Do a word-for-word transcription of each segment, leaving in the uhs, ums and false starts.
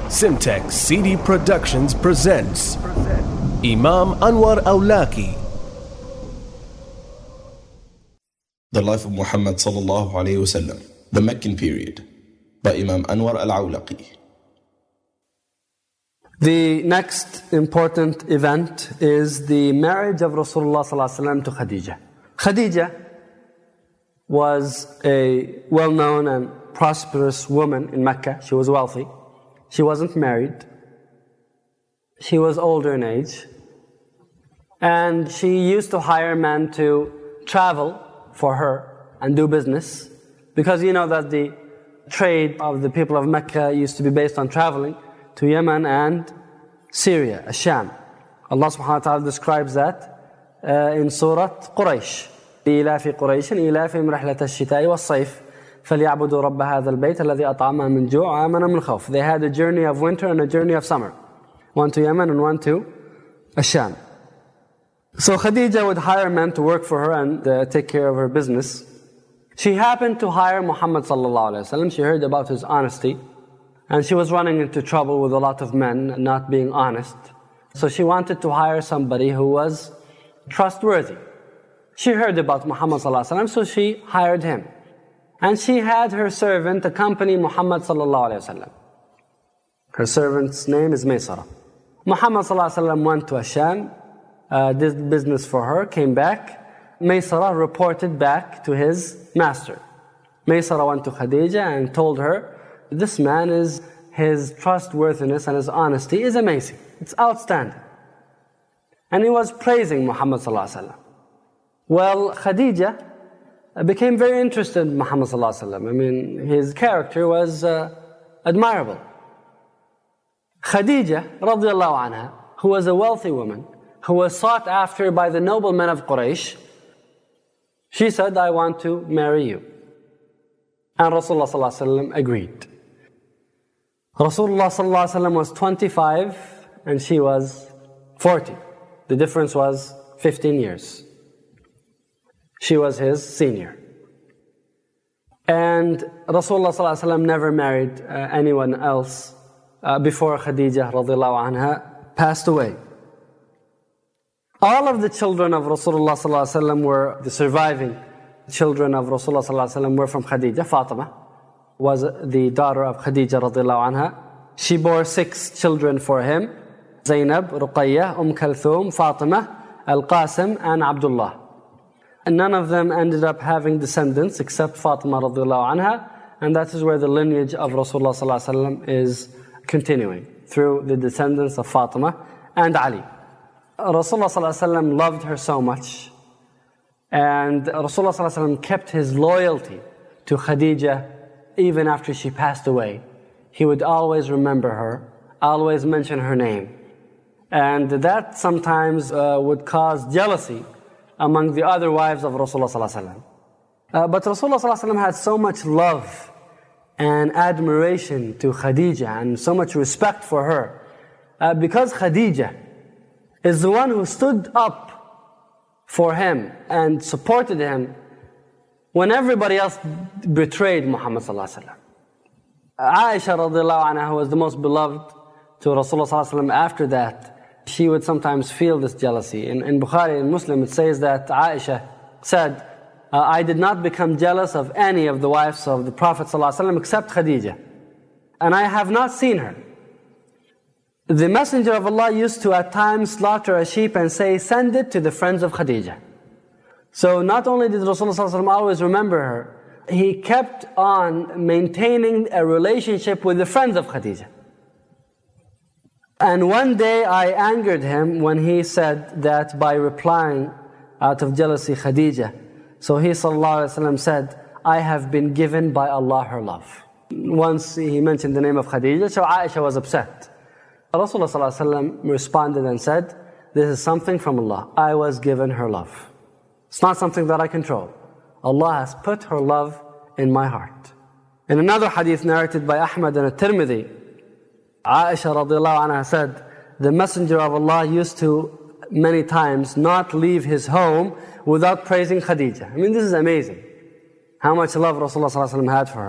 Simtex C D Productions presents Imam Anwar Awlaki. The Life of Muhammad sallallahu alayhi wasallam, the Meccan period, by Imam Anwar al-Awlaki. The next important event is the marriage of Rasulullah sallallahu alaihi wasallam to Khadija. Khadija was a well-known and prosperous woman in Mecca. She was wealthy. She wasn't married. She was older in age. And she used to hire men to travel for her and do business. Because you know that the trade of the people of Mecca used to be based on traveling to Yemen and Syria, Asham. Allah subhanahu wa ta'ala describes that uh, in Surah Quraysh. إِلَافِ قُرَيْشٍ إِلَافِهِمْ رِحْلَةَ الشِّتَاءِ وَالصَّيْفِ فَلْيَعْبُدُوا رَبَّ هَذَا الْبَيْتَ الَّذِي أَطْعَمَهُم مِّن جُوعٍ وَآمَنَهُم مِّنْ خَوْفٍ. They had a journey of winter and a journey of summer. One to Yemen and one to Asham. So Khadija would hire men to work for her and uh, take care of her business. She happened to hire Muhammad sallallahu alaihi wasallam. She heard about his honesty. And she was running into trouble with a lot of men not being honest. So she wanted to hire somebody who was trustworthy. She heard about Muhammad sallallahu alaihi wasallam, so she hired him. And she had her servant accompany Muhammad sallallahu alaihi wasallam. Her servant's name is Maysara. Muhammad sallallahu alaihi wasallam went to Asham, uh, did business for her, came back. Maysara reported back to his master. Maysara went to Khadija and told her, this man is, his trustworthiness and his honesty is amazing. It's outstanding. And he was praising Muhammad sallallahu alaihi wasallam. Well, Khadija became very interested in Muhammad sallallahu alaihi wasallam. I mean, his character was uh, admirable. Khadija radiallahu anha, who was a wealthy woman, who was sought after by the noblemen of Quraysh, she said, I want to marry you. And Rasulullah sallallahu alaihi wasallam agreed. Rasulullah sallallahu alaihi wasallam was twenty-five and she was forty. The difference was fifteen years. She was his senior. And Rasulullah sallallahu alaihi wasallam never married uh, anyone else uh, before Khadija radiallahu anha passed away. All of the children of Rasulullah sallallahu alaihi wasallam were, the surviving children of Rasulullah sallallahu alaihi wasallam were from Khadija. Fatima was the daughter of Khadija radiallahu anha. She bore six children for him: Zainab, Ruqayya, Umm Kalthum, Fatima, Al-Qasim, and Abdullah. And none of them ended up having descendants except Fatima radiallahu anha, and that is where the lineage of Rasulullah sallallahu alaihi wasallam is continuing, through the descendants of Fatima and Ali. Rasulullah sallallahu alaihi wasallam loved her so much, and Rasulullah sallallahu alaihi wasallam kept his loyalty to Khadija even after she passed away. He would always remember her, always mention her name. And that sometimes uh, would cause jealousy among the other wives of Rasulullah sallallahu alaihi wasallam. Uh, but Rasulullah sallallahu alaihi wasallam had so much love and admiration to Khadija and so much respect for her, uh, because Khadija is the one who stood up for him and supported him when everybody else betrayed Muhammad sallallahu alaihi wasallam. Aisha radiallahu anha, who was the most beloved to Rasulullah sallallahu alaihi wasallam after that, she would sometimes feel this jealousy. In, in Bukhari and Muslim it says that Aisha said, uh, I did not become jealous of any of the wives of the Prophet ﷺ except Khadija. And I have not seen her. The Messenger of Allah used to at times slaughter a sheep and say, send it to the friends of Khadija. So not only did Rasulullah ﷺ always remember her, he kept on maintaining a relationship with the friends of Khadija. And one day I angered him when he said that by replying out of jealousy Khadija. So he sallallahu alaihi wasallam said, I have been given by Allah her love. Once he mentioned the name of Khadija, so Aisha was upset. Rasulullah sallallahu alaihi wasallam responded and said, this is something from Allah. I was given her love. It's not something that I control. Allah has put her love in my heart. In another hadith narrated by Ahmad and At-Tirmidhi, Aisha radiallahu anha said, the Messenger of Allah used to many times not leave his home without praising Khadija. I mean, this is amazing. How much love Rasulullah sallallahu alaihi wasallam had for her.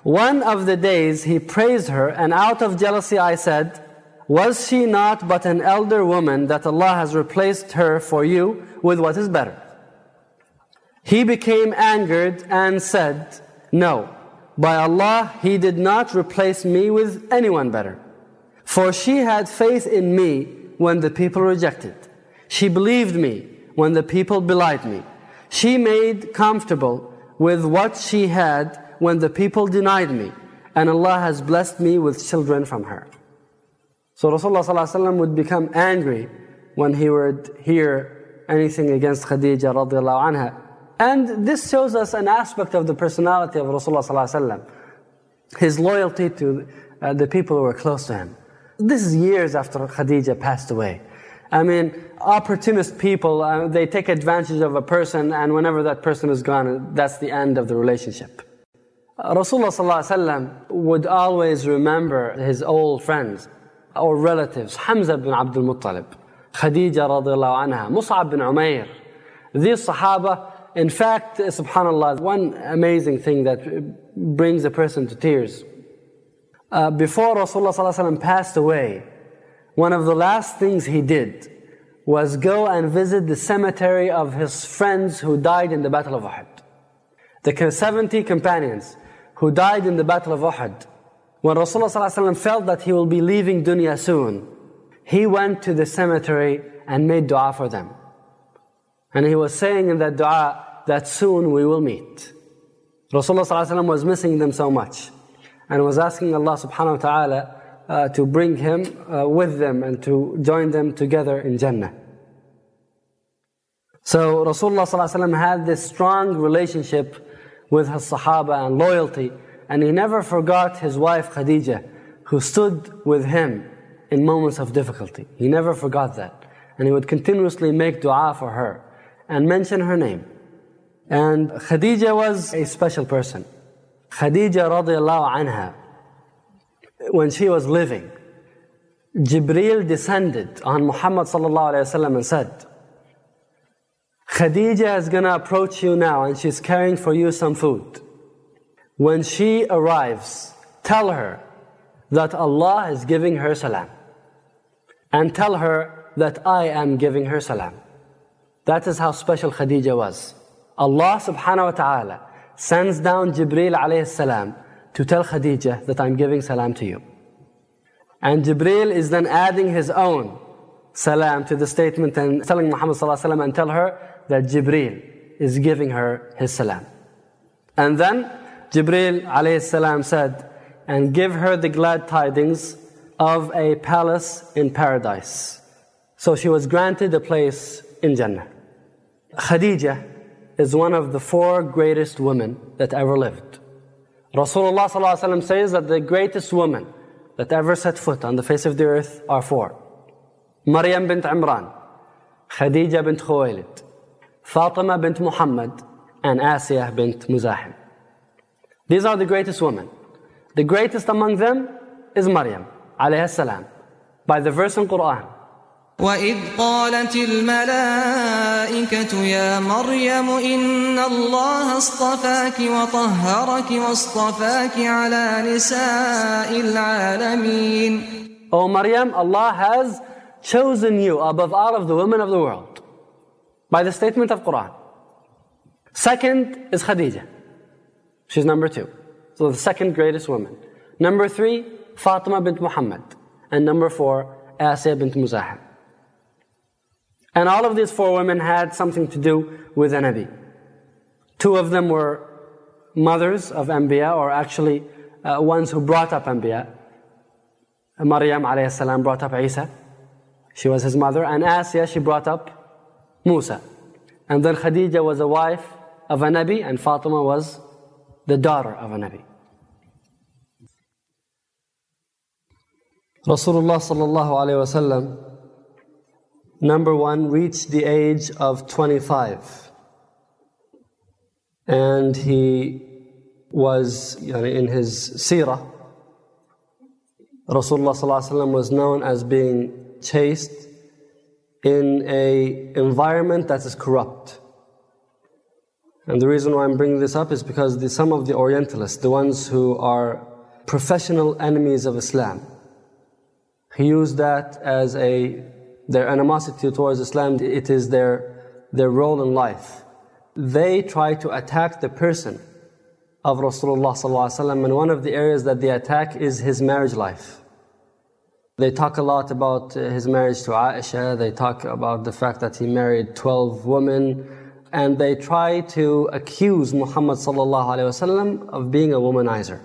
One of the days he praised her, and out of jealousy I said, was she not but an elder woman that Allah has replaced her for you with what is better? He became angered and said, no, by Allah, He did not replace me with anyone better. For she had faith in me when the people rejected. She believed me when the people belied me. She made comfortable with what she had when the people denied me. And Allah has blessed me with children from her. So Rasulullah ﷺ would become angry when he would hear anything against Khadija radiallahu anha. And this shows us an aspect of the personality of Rasulullah ﷺ, his loyalty to uh, the people who were close to him. This is years after Khadija passed away. I mean, opportunist people, uh, they take advantage of a person, and whenever that person is gone, that's the end of the relationship. Uh, Rasulullah ﷺ would always remember his old friends or relatives, Hamza bin Abdul Muttalib, Khadija radiallahu anha, Mus'ab bin Umair. These Sahaba, in fact, subhanAllah, one amazing thing that brings a person to tears. Uh, before Rasulullah ﷺ passed away, one of the last things he did was go and visit the cemetery of his friends who died in the Battle of Uhud. The seventy companions who died in the Battle of Uhud. When Rasulullah ﷺ felt that he will be leaving dunya soon, he went to the cemetery and made dua for them. And he was saying in that dua that soon we will meet. Rasulullah ﷺ was missing them so much, and was asking Allah subhanahu wa ta'ala uh, to bring him uh, with them and to join them together in Jannah. So Rasulullah ﷺ had this strong relationship with his Sahaba and loyalty, and he never forgot his wife Khadija, who stood with him in moments of difficulty. He never forgot that. And he would continuously make dua for her and mention her name. And Khadija was a special person. Khadija radiallahu anha, when she was living, Jibreel descended on Muhammad sallallahu alayhi wa sallam and said, Khadija is going to approach you now and she's carrying for you some food. When she arrives, tell her that Allah is giving her salam. And tell her that I am giving her salam. That is how special Khadija was. Allah subhanahu wa ta'ala sends down Jibreel alayhi salam to tell Khadija that I'm giving salam to you. And Jibreel is then adding his own salam to the statement and telling Muhammad sallallahu alayhi wa sallam and tell her that Jibreel is giving her his salam. And then Jibreel alayhi salam said, and give her the glad tidings of a palace in paradise. So she was granted a place in Jannah. Khadija is one of the four greatest women that ever lived. Rasulullah sallallahu alaihi wasallam says that the greatest women that ever set foot on the face of the earth are four. Maryam bint Imran, Khadija bint Khuwaylid, Fatima bint Muhammad, and Asiyah bint Muzahim. These are the greatest women. The greatest among them is Maryam alayhi salam, by the verse in Quran. وَإِذْ قَالَتِ الْمَلَائِكَةُ يَا مَرْيَمُ إِنَّ اللَّهَ اصْطَفَاكِ وَطَهَّرَكِ وَاصْطَفَاكِ عَلَى نِسَاءِ الْعَالَمِينَ. O Maryam, Allah has chosen you above all of the women of the world, by the statement of Quran. Second is Khadija. She's number two. So the second greatest woman. Number three, Fatima bint Muhammad. And number four, Asiyah bint Muzahim. And all of these four women had something to do with a Nabi. Two of them were mothers of Anbiya, or actually uh, ones who brought up Anbiya. Maryam alayhi salam brought up Isa. She was his mother. And Asiyah, she brought up Musa. And then Khadija was a wife of a Nabi, and Fatima was the daughter of a Nabi. Rasulullah sallallahu alayhi wa sallam, number one, reached the age of twenty-five. And he was, you know, in his seerah, Rasulullah sallallahu alayhi wa sallam was known as being chaste in an environment that is corrupt. And the reason why I'm bringing this up is because the, some of the Orientalists, the ones who are professional enemies of Islam, he used that as a, their animosity towards Islam, it is their, their role in life. They try to attack the person of Rasulullah sallallahu alaihi wasallam, and one of the areas that they attack is his marriage life. They talk a lot about his marriage to Aisha, they talk about the fact that he married twelve women, and they try to accuse Muhammad sallallahu alaihi wasallam of being a womanizer.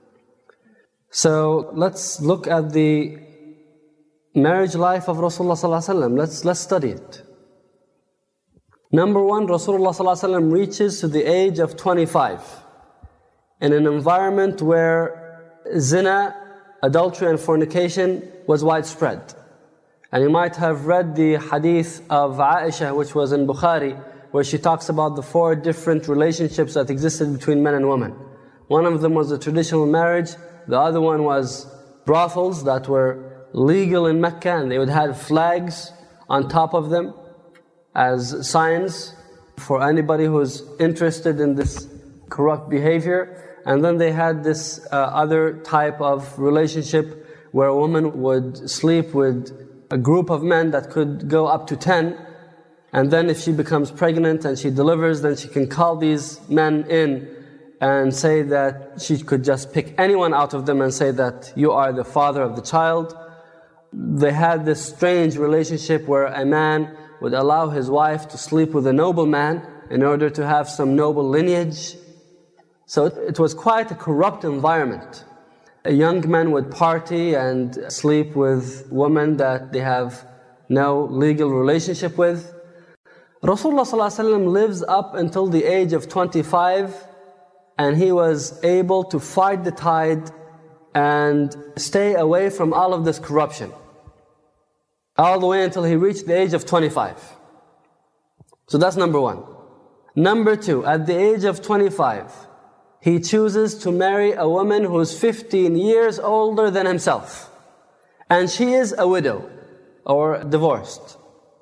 So let's look at the marriage life of Rasulullah sallallahu alaihi wasallam. Let's let's study it. Number one, Rasulullah sallallahu alaihi wasallam reaches to the age of twenty-five in an environment where zina, adultery and fornication was widespread. And you might have read the hadith of Aisha, which was in Bukhari, where she talks about the four different relationships that existed between men and women. One of them was a traditional marriage, the other one was brothels that were legal in Mecca, and they would have flags on top of them as signs for anybody who's interested in this corrupt behavior. And then they had this uh, other type of relationship where a woman would sleep with a group of men that could go up to ten, and then if she becomes pregnant and she delivers, then she can call these men in and say that she could just pick anyone out of them and say that you are the father of the child. They had this strange relationship where a man would allow his wife to sleep with a nobleman in order to have some noble lineage. So it, it was quite a corrupt environment. A young man would party and sleep with women that they have no legal relationship with. Rasulullah ﷺ lives up until the age of twenty-five, and he was able to fight the tide and stay away from all of this corruption, all the way until he reached the age of twenty-five. So that's number one. Number two, at the age of twenty-five, he chooses to marry a woman who is fifteen years older than himself. And she is a widow or divorced.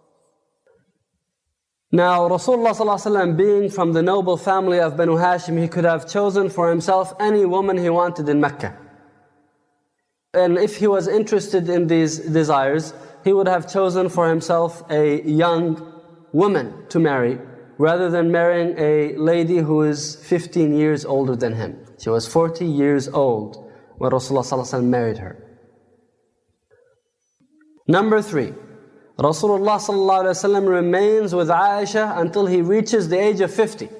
Now, Rasulullah ﷺ, being from the noble family of Banu Hashim, he could have chosen for himself any woman he wanted in Mecca. And if he was interested in these desires, he would have chosen for himself a young woman to marry, rather than marrying a lady who is fifteen years older than him. She was forty years old when Rasulullah ﷺ married her. Number three, Rasulullah ﷺ remains with Aisha until he reaches the age of fifty.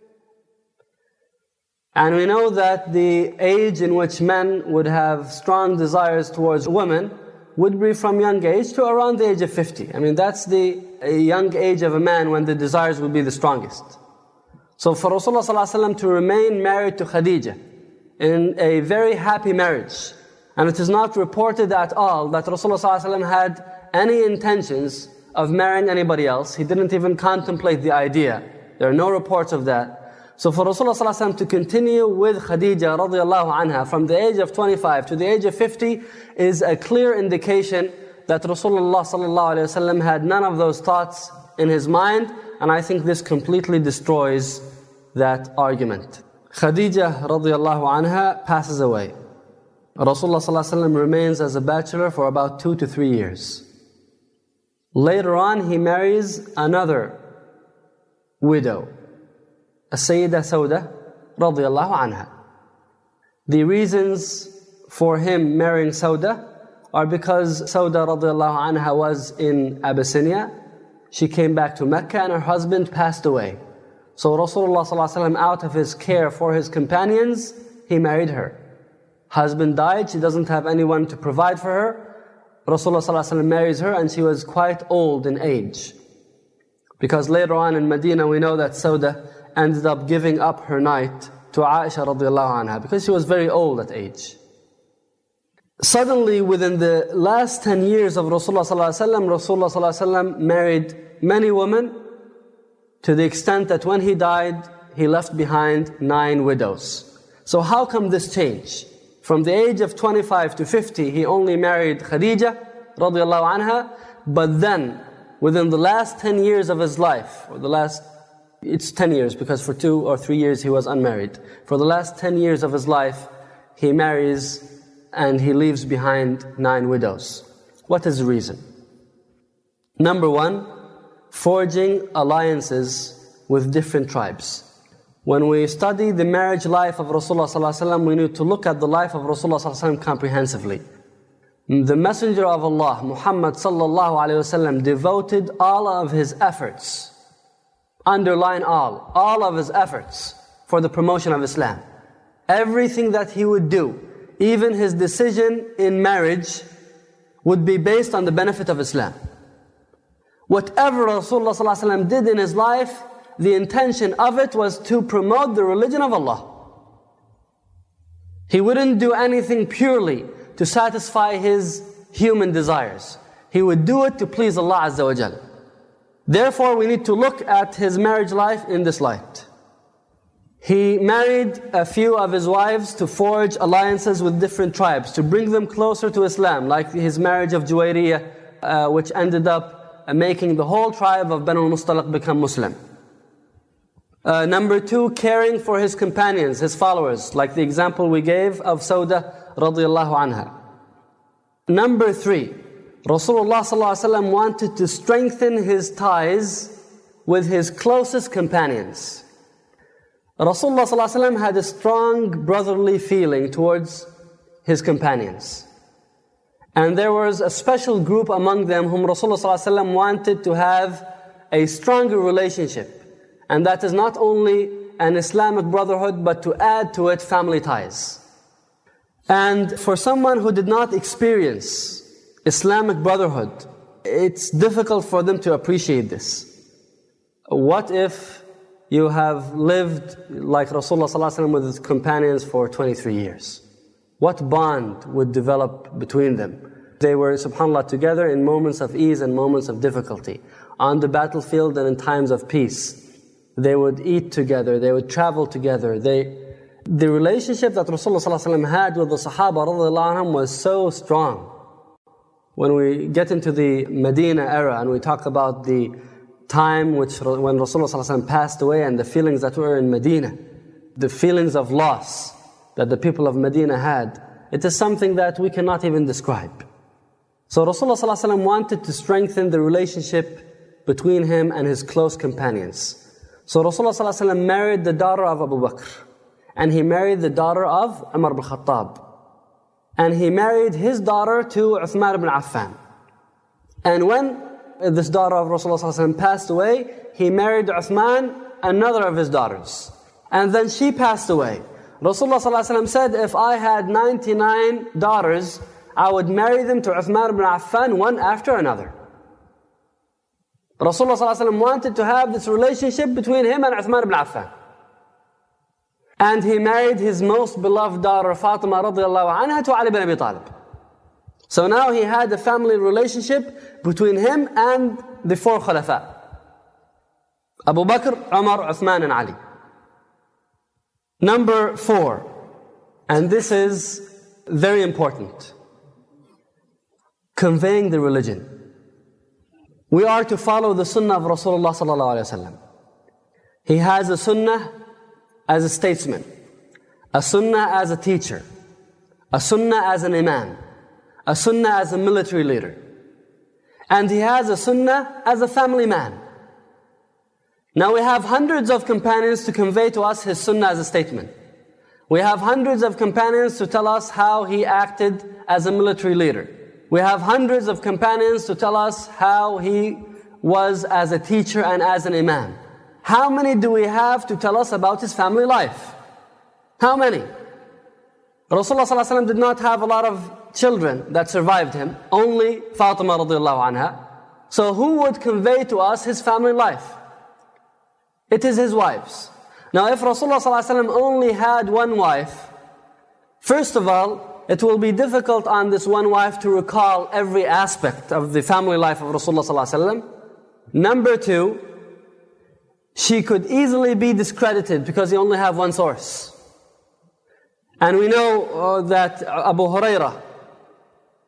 And we know that the age in which men would have strong desires towards women would be from young age to around the age of fifty. I mean, that's the young age of a man when the desires would be the strongest. So for Rasulullah ﷺ to remain married to Khadija in a very happy marriage, and it is not reported at all that Rasulullah ﷺ had any intentions of marrying anybody else. He didn't even contemplate the idea. There are no reports of that. So for Rasulullah ﷺ to continue with Khadija radiallahu anha from the age of twenty-five to the age of fifty is a clear indication that Rasulullah ﷺ had none of those thoughts in his mind, and I think this completely destroys that argument. Khadija radiallahu anha passes away. Rasulullah ﷺ remains as a bachelor for about two to three years. Later on, he marries another widow, Sayyida Sauda radiallahu anha. The reasons for him marrying Sauda are because Sauda radiallahu anha was in Abyssinia. She came back to Mecca and her husband passed away. So Rasulullah ﷺ, out of his care for his companions, he married her. Husband died, she doesn't have anyone to provide for her. Rasulullah ﷺ marries her, and she was quite old in age. Because later on in Medina we know that Sauda ended up giving up her night to Aisha radiallahu anha because she was very old at age. Suddenly, within the last ten years of Rasulullah ﷺ, Rasulullah ﷺ married many women, to the extent that when he died, he left behind nine widows. So how come this change? From the age of twenty-five to fifty, he only married Khadija radiallahu anha, but then within the last ten years of his life, or the last It's ten years, because for two or three years he was unmarried. For the last ten years of his life, he marries and he leaves behind nine widows. What is the reason? Number one, forging alliances with different tribes. When we study the marriage life of Rasulullah sallallahu alaihi wasallam, we need to look at the life of Rasulullah sallallahu alaihi wasallam comprehensively. The Messenger of Allah, Muhammad sallallahu alaihi wasallam, devoted all of his efforts, underline all, all of his efforts for the promotion of Islam. Everything that he would do, even his decision in marriage, would be based on the benefit of Islam. Whatever Rasulullah sallallahu alaihi wasallam did in his life, the intention of it was to promote the religion of Allah. He wouldn't do anything purely to satisfy his human desires. He would do it to please Allah Azza wa Jal. Therefore, we need to look at his marriage life in this light. He married a few of his wives to forge alliances with different tribes, to bring them closer to Islam, like his marriage of Juwayriyah, uh, which ended up uh, making the whole tribe of Banu al-Mustaliq become Muslim. Uh, number two, caring for his companions, his followers, like the example we gave of Sauda radiyallahu anha. Number three, Rasulullah sallallahu alaihi wasallam wanted to strengthen his ties with his closest companions. Rasulullah sallallahu alaihi wasallam had a strong brotherly feeling towards his companions. And there was a special group among them whom Rasulullah sallallahu alaihi wasallam wanted to have a stronger relationship. And that is not only an Islamic brotherhood, but to add to it family ties. And for someone who did not experience Islamic brotherhood, it's difficult for them to appreciate this. What if you have lived like Rasulullah sallallahu alaihi wasallam with his companions for twenty-three years? What bond would develop between them? They were, subhanAllah, together in moments of ease and moments of difficulty, on the battlefield and in times of peace. They would eat together, they would travel together. They, the relationship that Rasulullah sallallahu alaihi wasallam had with the Sahaba radiallahu anhum was so strong. When we get into the Medina era and we talk about the time which when Rasulullah sallallahu alaihi wasallam passed away and the feelings that were in Medina, the feelings of loss that the people of Medina had, it is something that we cannot even describe. So Rasulullah sallallahu alaihi wasallam wanted to strengthen the relationship between him and his close companions. So Rasulullah sallallahu alaihi wasallam married the daughter of Abu Bakr, and he married the daughter of Umar ibn Khattab, and he married his daughter to Uthman ibn Affan. And when this daughter of Rasulullah sallallahu alaihi wasallam passed away, he married Uthman, another of his daughters. And then she passed away. Rasulullah sallallahu alaihi wasallam said, if I had ninety-nine daughters, I would marry them to Uthman ibn Affan, one after another. Rasulullah sallallahu alaihi wasallam wanted to have this relationship between him and Uthman ibn Affan. And he married his most beloved daughter, Fatima radiallahu anha, to Ali ibn Abi Talib. So now he had a family relationship between him and the four Khulafa: Abu Bakr, Umar, Uthman and Ali. Number four, and this is very important, conveying the religion. We are to follow the sunnah of Rasulullah sallallahu alaihi wasallam. He has a sunnah as a statesman, a sunnah as a teacher, a sunnah as an imam, a sunnah as a military leader. And he has a sunnah as a family man. Now we have hundreds of companions to convey to us his sunnah as a statement. We have hundreds of companions to tell us how he acted as a military leader. We have hundreds of companions to tell us how he was as a teacher and as an imam. How many do we have to tell us about his family life? How many? Rasulullah sallallahu alaihi wasallam did not have a lot of children that survived him, only Fatima radiallahu anha. So who would convey to us his family life? It is his wives. Now if Rasulullah sallallahu alaihi wasallam only had one wife, first of all, it will be difficult on this one wife to recall every aspect of the family life of Rasulullah sallallahu alaihi wasallam. Number two, she could easily be discredited because you only have one source. And we know uh, that Abu Hurairah,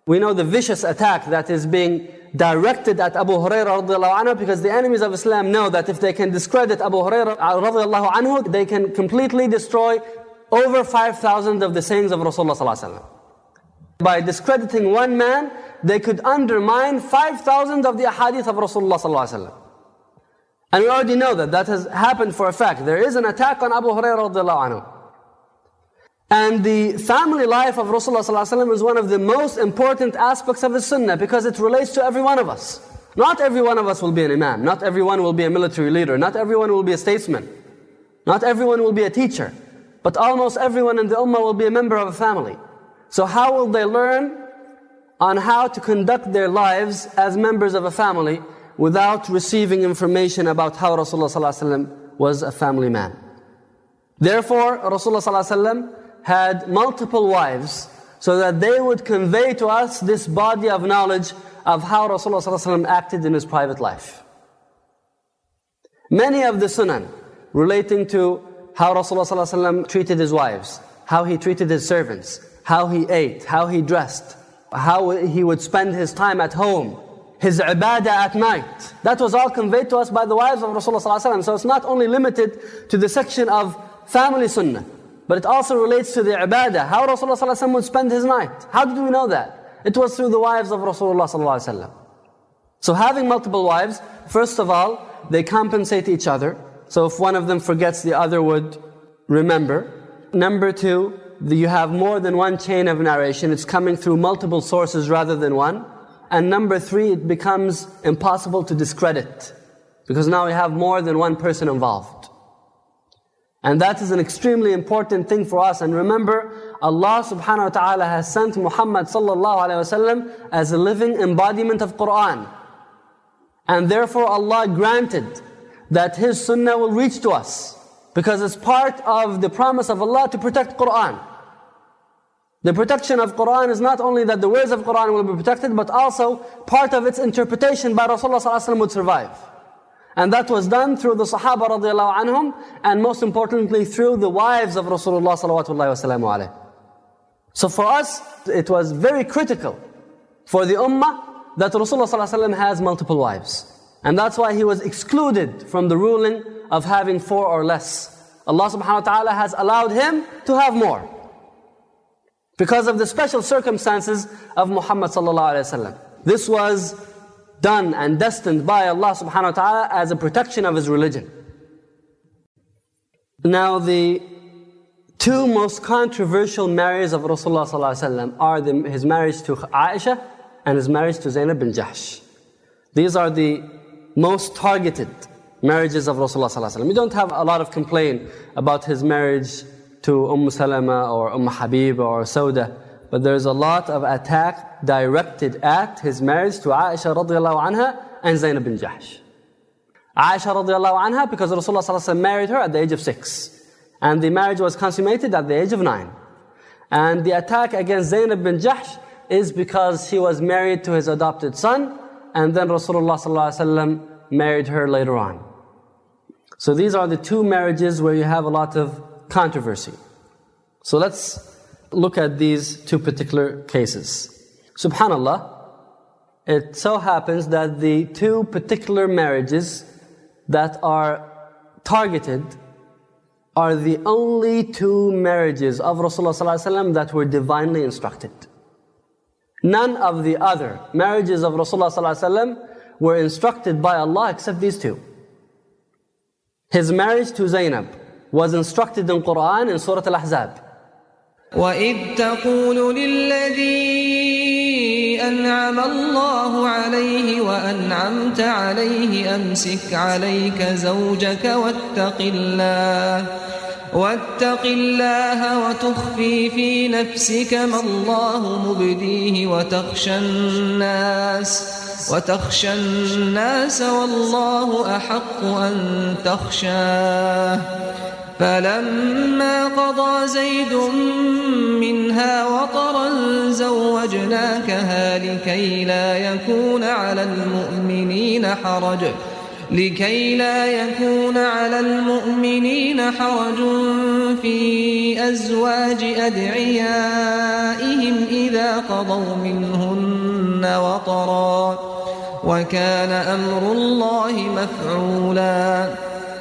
We know the vicious attack that is being directed at Abu Hurairah radiallahu anhu, because the enemies of Islam know that if they can discredit Abu Hurairah radiallahu anhu, they can completely destroy over five thousand of the sayings of Rasulullah sallallahu alaihi wasallam. By discrediting one man, they could undermine five thousand of the ahadith of Rasulullah sallallahu alaihi wasallam. And we already know that that has happened for a fact. There is an attack on Abu Hurairah radiallahu anhu. And the family life of Rasulullah sallallahu alaihi wasallam is one of the most important aspects of the sunnah, because it relates to every one of us. Not every one of us will be an imam. Not everyone will be a military leader. Not everyone will be a statesman. Not everyone will be a teacher. But almost everyone in the ummah will be a member of a family. So how will they learn on how to conduct their lives as members of a family without receiving information about how Rasulullah sallallahu alaihi wasallam was a family man? Therefore, Rasulullah sallallahu alaihi wasallam had multiple wives, so that they would convey to us this body of knowledge of how Rasulullah sallallahu alaihi wasallam acted in his private life. Many of the sunan relating to how Rasulullah sallallahu alaihi wasallam treated his wives, how he treated his servants, how he ate, how he dressed, how he would spend his time at home, his ibadah at night, that was all conveyed to us by the wives of Rasulullah sallallahu alaihi wasallam. So it's not only limited to the section of family sunnah, but it also relates to the ibadah, how Rasulullah sallallahu alaihi wasallam would spend his night. How did we know that? It was through the wives of Rasulullah sallallahu alaihi wasallam. So having multiple wives, first of all, they compensate each other. So if one of them forgets, the other would remember. Number two, you have more than one chain of narration. It's coming through multiple sources rather than one. And number three, it becomes impossible to discredit, because now we have more than one person involved. And that is an extremely important thing for us. And remember, Allah subhanahu wa ta'ala has sent Muhammad sallallahu alayhi wa sallam as a living embodiment of Qur'an. And therefore Allah granted that His sunnah will reach to us, because it's part of the promise of Allah to protect Qur'an. The protection of Qur'an is not only that the words of Qur'an will be protected, but also part of its interpretation by Rasulullah sallallahu alaihi wasallam would survive. And that was done through the Sahaba radiallahu anhum, and most importantly through the wives of Rasulullah sallallahu alaihi wasallam. So for us, it was very critical for the ummah that Rasulullah sallallahu alaihi wasallam has multiple wives. And that's why he was excluded from the ruling of having four or less. Allah subhanahu wa ta'ala has allowed him to have more, because of the special circumstances of Muhammad sallallahu alaihi wasallam. This was done and destined by Allah subhanahu wa ta'ala as a protection of His religion. Now the two most controversial marriages of Rasulullah sallallahu alaihi wasallam are the, his marriage to Aisha and his marriage to Zainab bin Jahsh. These are the most targeted marriages of Rasulullah sallallahu alaihi wasallam. We don't have a lot of complaint about his marriage to Umm Salama or Umm Habib or Sauda, but there's a lot of attack directed at his marriage to Aisha radiallahu anha and Zainab bin Jahsh. Aisha radiallahu anha, because Rasulullah sallallahu alaihi wasallam married her at the age of six, and the marriage was consummated at the age of nine. And the attack against Zainab bin Jahsh is because he was married to his adopted son, and then Rasulullah sallallahu alaihi wasallam married her later on. So these are the two marriages where you have a lot of controversy. So let's look at these two particular cases. Subhanallah, it so happens that the two particular marriages that are targeted are the only two marriages of Rasulullah sallallahu alaihi wasallam that were divinely instructed. None of the other marriages of Rasulullah sallallahu alaihi wasallam were instructed by Allah except these two. His marriage to Zainab was instructed in Quran in Surah Al-Ahzab. وَإِذْ تَقُولُ لِلَّذِي أَنْعَمَ اللَّهُ عَلَيْهِ وَأَنْعَمْتَ عَلَيْهِ أَمْسِكْ عَلَيْكَ زَوْجَكَ وَاتَّقِ اللَّهَ وَاتَّقِ اللَّهَ وَتُخْفِي فِي نَفْسِكَ مَا اللَّهُ مُبْدِيهِ وَتَخْشَى النَّاسَ وتخشى الناس والله أحق أن تخشاه فلما قضى زيد منها وطرا زوجناكها لكي لا يكون على المؤمنين حرج لكي لا يكون على المؤمنين حرج في أزواج أدعيائهم إذا قضوا منهن وطرا وكان أمر الله مفعولا.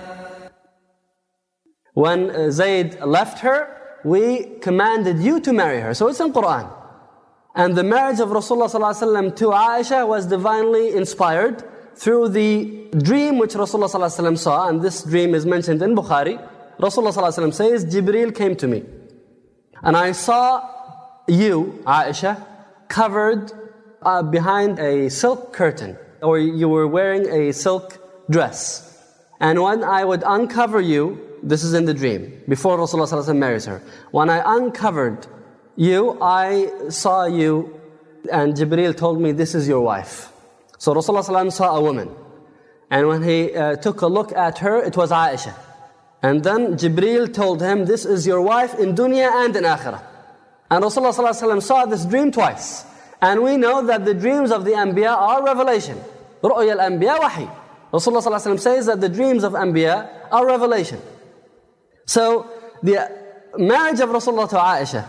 When Zayd left her, we commanded you to marry her. So it's in Quran. And the marriage of Rasulullah ﷺ to Aisha was divinely inspired through the dream which Rasulullah ﷺ saw. And this dream is mentioned in Bukhari. Rasulullah ﷺ says, Jibreel came to me. And I saw you, Aisha, covered uh, behind a silk curtain. Or you were wearing a silk dress. And when I would uncover you, this is in the dream, before Rasulullah ﷺ marries her. When I uncovered you, I saw you, and Jibreel told me, this is your wife. So Rasulullah ﷺ saw a woman. And when he uh, took a look at her, it was Aisha. And then Jibreel told him, this is your wife in dunya and in akhirah. And Rasulullah ﷺ saw this dream twice. And we know that the dreams of the Anbiya are revelation. رؤيا الأنبياء وحي. Rasulullah ﷺ says that the dreams of Anbiya are revelation. So the marriage of Rasulullah to Aisha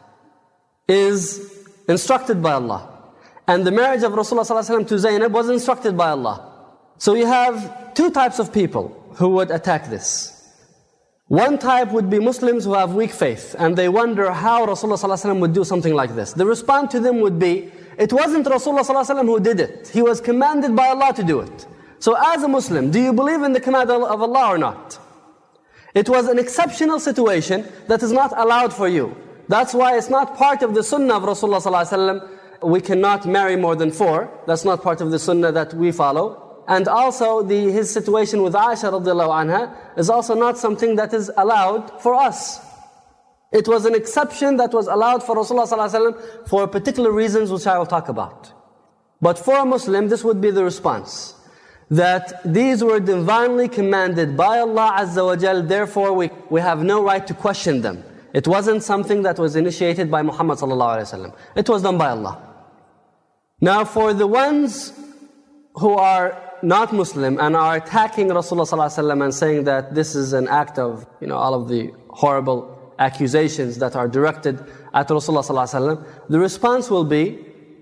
is instructed by Allah. And the marriage of Rasulullah ﷺ to Zainab was instructed by Allah. So you have two types of people who would attack this. One type would be Muslims who have weak faith, and they wonder how Rasulullah ﷺ would do something like this. The response to them would be, it wasn't Rasulullah ﷺ who did it. He was commanded by Allah to do it. So as a Muslim, do you believe in the command of Allah or not? It was an exceptional situation that is not allowed for you. That's why it's not part of the sunnah of Rasulullah ﷺ. We cannot marry more than four. That's not part of the sunnah that we follow. And also the, his situation with Aisha radiallahu anha is also not something that is allowed for us. It was an exception that was allowed for Rasulullah ﷺ for particular reasons which I will talk about. But for a Muslim, this would be the response. That these were divinely commanded by Allah Azza wa Jal, therefore we, we have no right to question them. It wasn't something that was initiated by Muhammad sallallahu alaihi wasallam. It was done by Allah. Now for the ones who are not Muslim and are attacking Rasulullah sallallahu alaihi wasallam and saying that this is an act of, you know, all of the horrible accusations that are directed at Rasulullah sallallahu alaihi wasallam, the response will be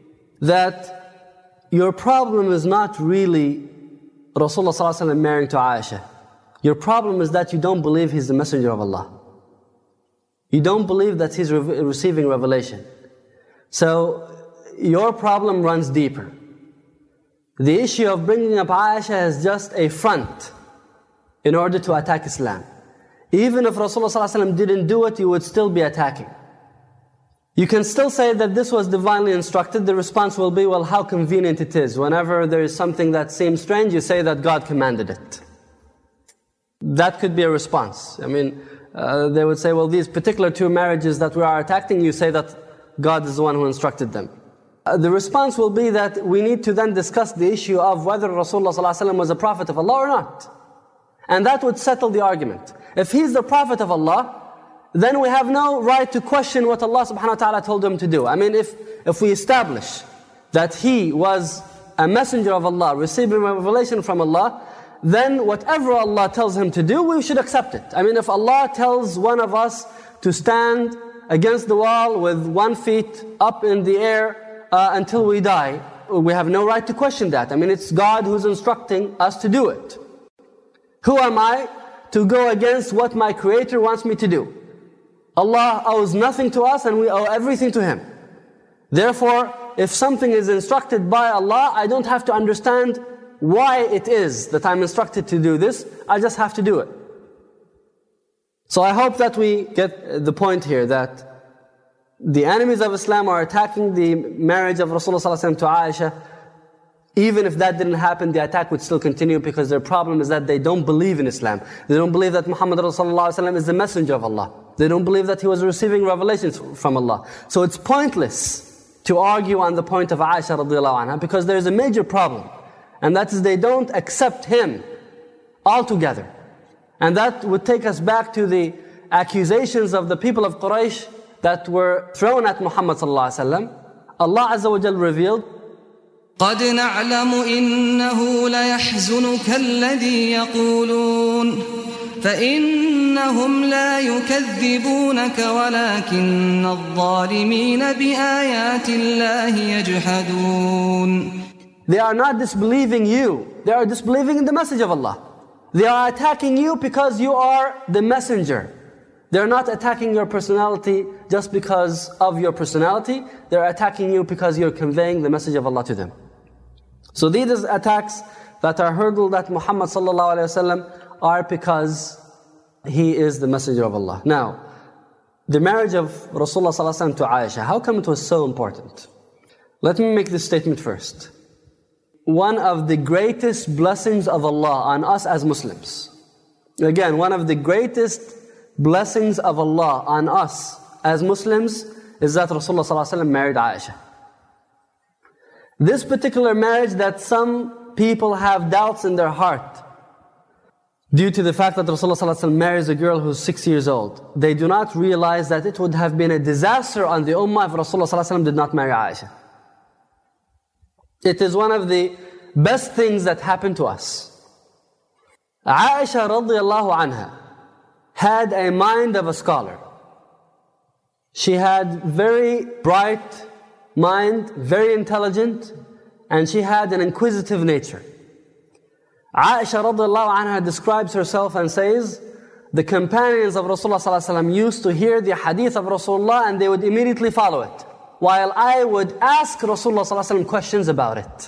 that your problem is not really Rasulullah sallallahu alaihi wasallam marrying to Aisha. Your problem is that you don't believe he's the messenger of Allah. You don't believe that he's re- receiving revelation. So your problem runs deeper. The issue of bringing up Aisha is just a front in order to attack Islam. Even if Rasulullah sallallahu alaihi wasallam didn't do it, you would still be attacking. You can still say that this was divinely instructed. The response will be, well, how convenient it is. Whenever there is something that seems strange, you say that God commanded it. That could be a response. I mean, uh, they would say, well, these particular two marriages that we are attacking, you say that God is the one who instructed them. Uh, the response will be that we need to then discuss the issue of whether Rasulullah sallallahu alaihi wasallam was a prophet of Allah or not. And that would settle the argument. If he's the prophet of Allah, then we have no right to question what Allah subhanahu wa ta'ala told him to do. I mean, if, if we establish that he was a messenger of Allah, receiving revelation from Allah, then whatever Allah tells him to do, we should accept it. I mean, if Allah tells one of us to stand against the wall with one feet up in the air uh, until we die, we have no right to question that. I mean, it's God who's instructing us to do it. Who am I to go against what my Creator wants me to do? Allah owes nothing to us and we owe everything to Him. Therefore, if something is instructed by Allah, I don't have to understand why it is that I'm instructed to do this. I just have to do it. So I hope that we get the point here that the enemies of Islam are attacking the marriage of Rasulullah sallallahu alaihi wasallam to Aisha. Even if that didn't happen, the attack would still continue because their problem is that they don't believe in Islam. They don't believe that Muhammad sallallahu alaihi wasallam is the messenger of Allah. They don't believe that he was receiving revelations from Allah. So it's pointless to argue on the point of Aisha radiallahu anha because there's a major problem. And that is they don't accept him altogether. And that would take us back to the accusations of the people of Quraysh that were thrown at Muhammad sallallahu alaihi wasallam. Allah Azza wa Jal revealed قد نعلم إنه ليحزنك الذي يقولون فإنهم لا يكذبونك ولكن الظالمين بآيات الله يجحدون. They are not disbelieving you. They are disbelieving in the message of Allah. They are attacking you because you are the messenger. They are not attacking your personality just because of your personality. They are attacking you because you are conveying the message of Allah to them. So these attacks that are hurled at Muhammad sallallahu alaihi wasallam are because he is the messenger of Allah. Now, the marriage of Rasulullah sallallahu alaihi wasallam to Aisha, how come it was so important? Let me make this statement first. One of the greatest blessings of Allah on us as Muslims. Again, one of the greatest blessings of Allah on us as Muslims is that Rasulullah sallallahu alaihi wasallam married Aisha. This particular marriage that some people have doubts in their heart due to the fact that Rasulullah sallallahu alaihi wasallam marries a girl who's six years old. They do not realize that it would have been a disaster on the ummah if Rasulullah sallallahu alaihi wasallam did not marry Aisha. It is one of the best things that happened to us. Aisha radiallahu anha had a mind of a scholar. She had very bright mind, very intelligent, and she had an inquisitive nature. Aisha radiallahu anha describes herself and says, the companions of Rasulullah sallallahu alaihi wasallam used to hear the hadith of Rasulullah and they would immediately follow it, while I would ask Rasulullah sallallahu alaihi wasallam questions about it.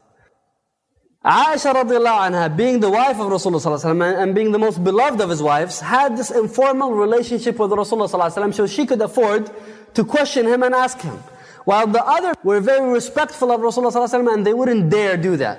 Aisha radiallahu anha, being the wife of Rasulullah sallallahu alaihi wasallam and being the most beloved of his wives, had this informal relationship with Rasulullah sallallahu alaihi wasallam, so she could afford to question him and ask him. While the others were very respectful of Rasulullah sallallahu alaihi wasallam and they wouldn't dare do that.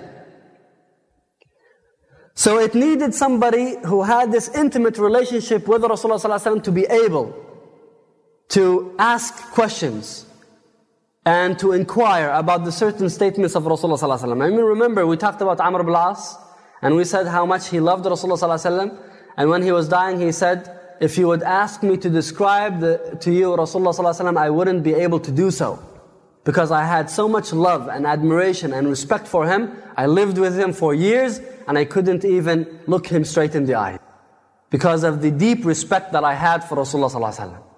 So it needed somebody who had this intimate relationship with Rasulullah sallallahu alaihi wasallam to be able to ask questions and to inquire about the certain statements of Rasulullah sallallahu alaihi wasallam. I mean, remember we talked about Amr ibn al-As and we said how much he loved Rasulullah sallallahu alaihi wasallam, and when he was dying he said, if you would ask me to describe the, to you Rasulullah sallallahu alaihi wasallam, I wouldn't be able to do so. Because I had so much love and admiration and respect for him. I lived with him for years and I couldn't even look him straight in the eye. Because of the deep respect that I had for Rasulullah sallallahu alaihi wasallam.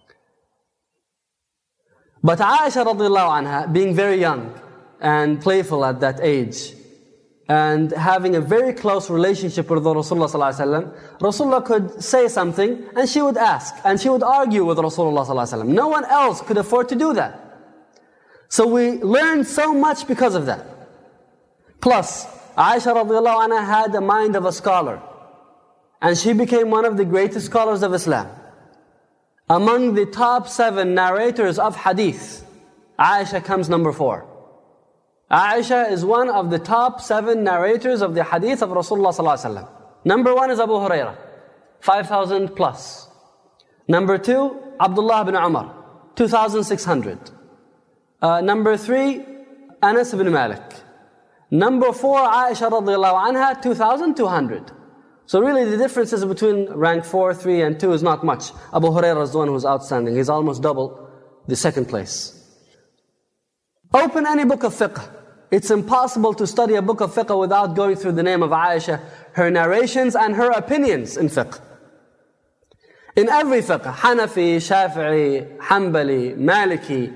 But Aisha radiallahu anha, being very young and playful at that age, and having a very close relationship with Rasulullah sallallahu alaihi wasallam, Rasulullah could say something and she would ask, and she would argue with Rasulullah sallallahu alaihi wasallam. No one else could afford to do that. So we learned so much because of that. Plus, Aisha radiallahu anha had the mind of a scholar. And she became one of the greatest scholars of Islam. Among the top seven narrators of hadith, Aisha comes number four. Aisha is one of the top seven narrators of the hadith of Rasulullah sallallahu alaihi wasallam. Number one is Abu Hurairah, five thousand plus. Number two, Abdullah ibn Umar, two thousand six hundred. Uh, number three, Anas ibn Malik. Number four, Aisha radiallahu anha, two thousand two hundred. So really the differences between rank four, three and two is not much. Abu Hurairah is the one who's outstanding. He's almost double the second place. Open any book of fiqh. It's impossible to study a book of fiqh without going through the name of Aisha, her narrations and her opinions in fiqh. In every fiqh, Hanafi, Shafi'i, Hanbali, Maliki,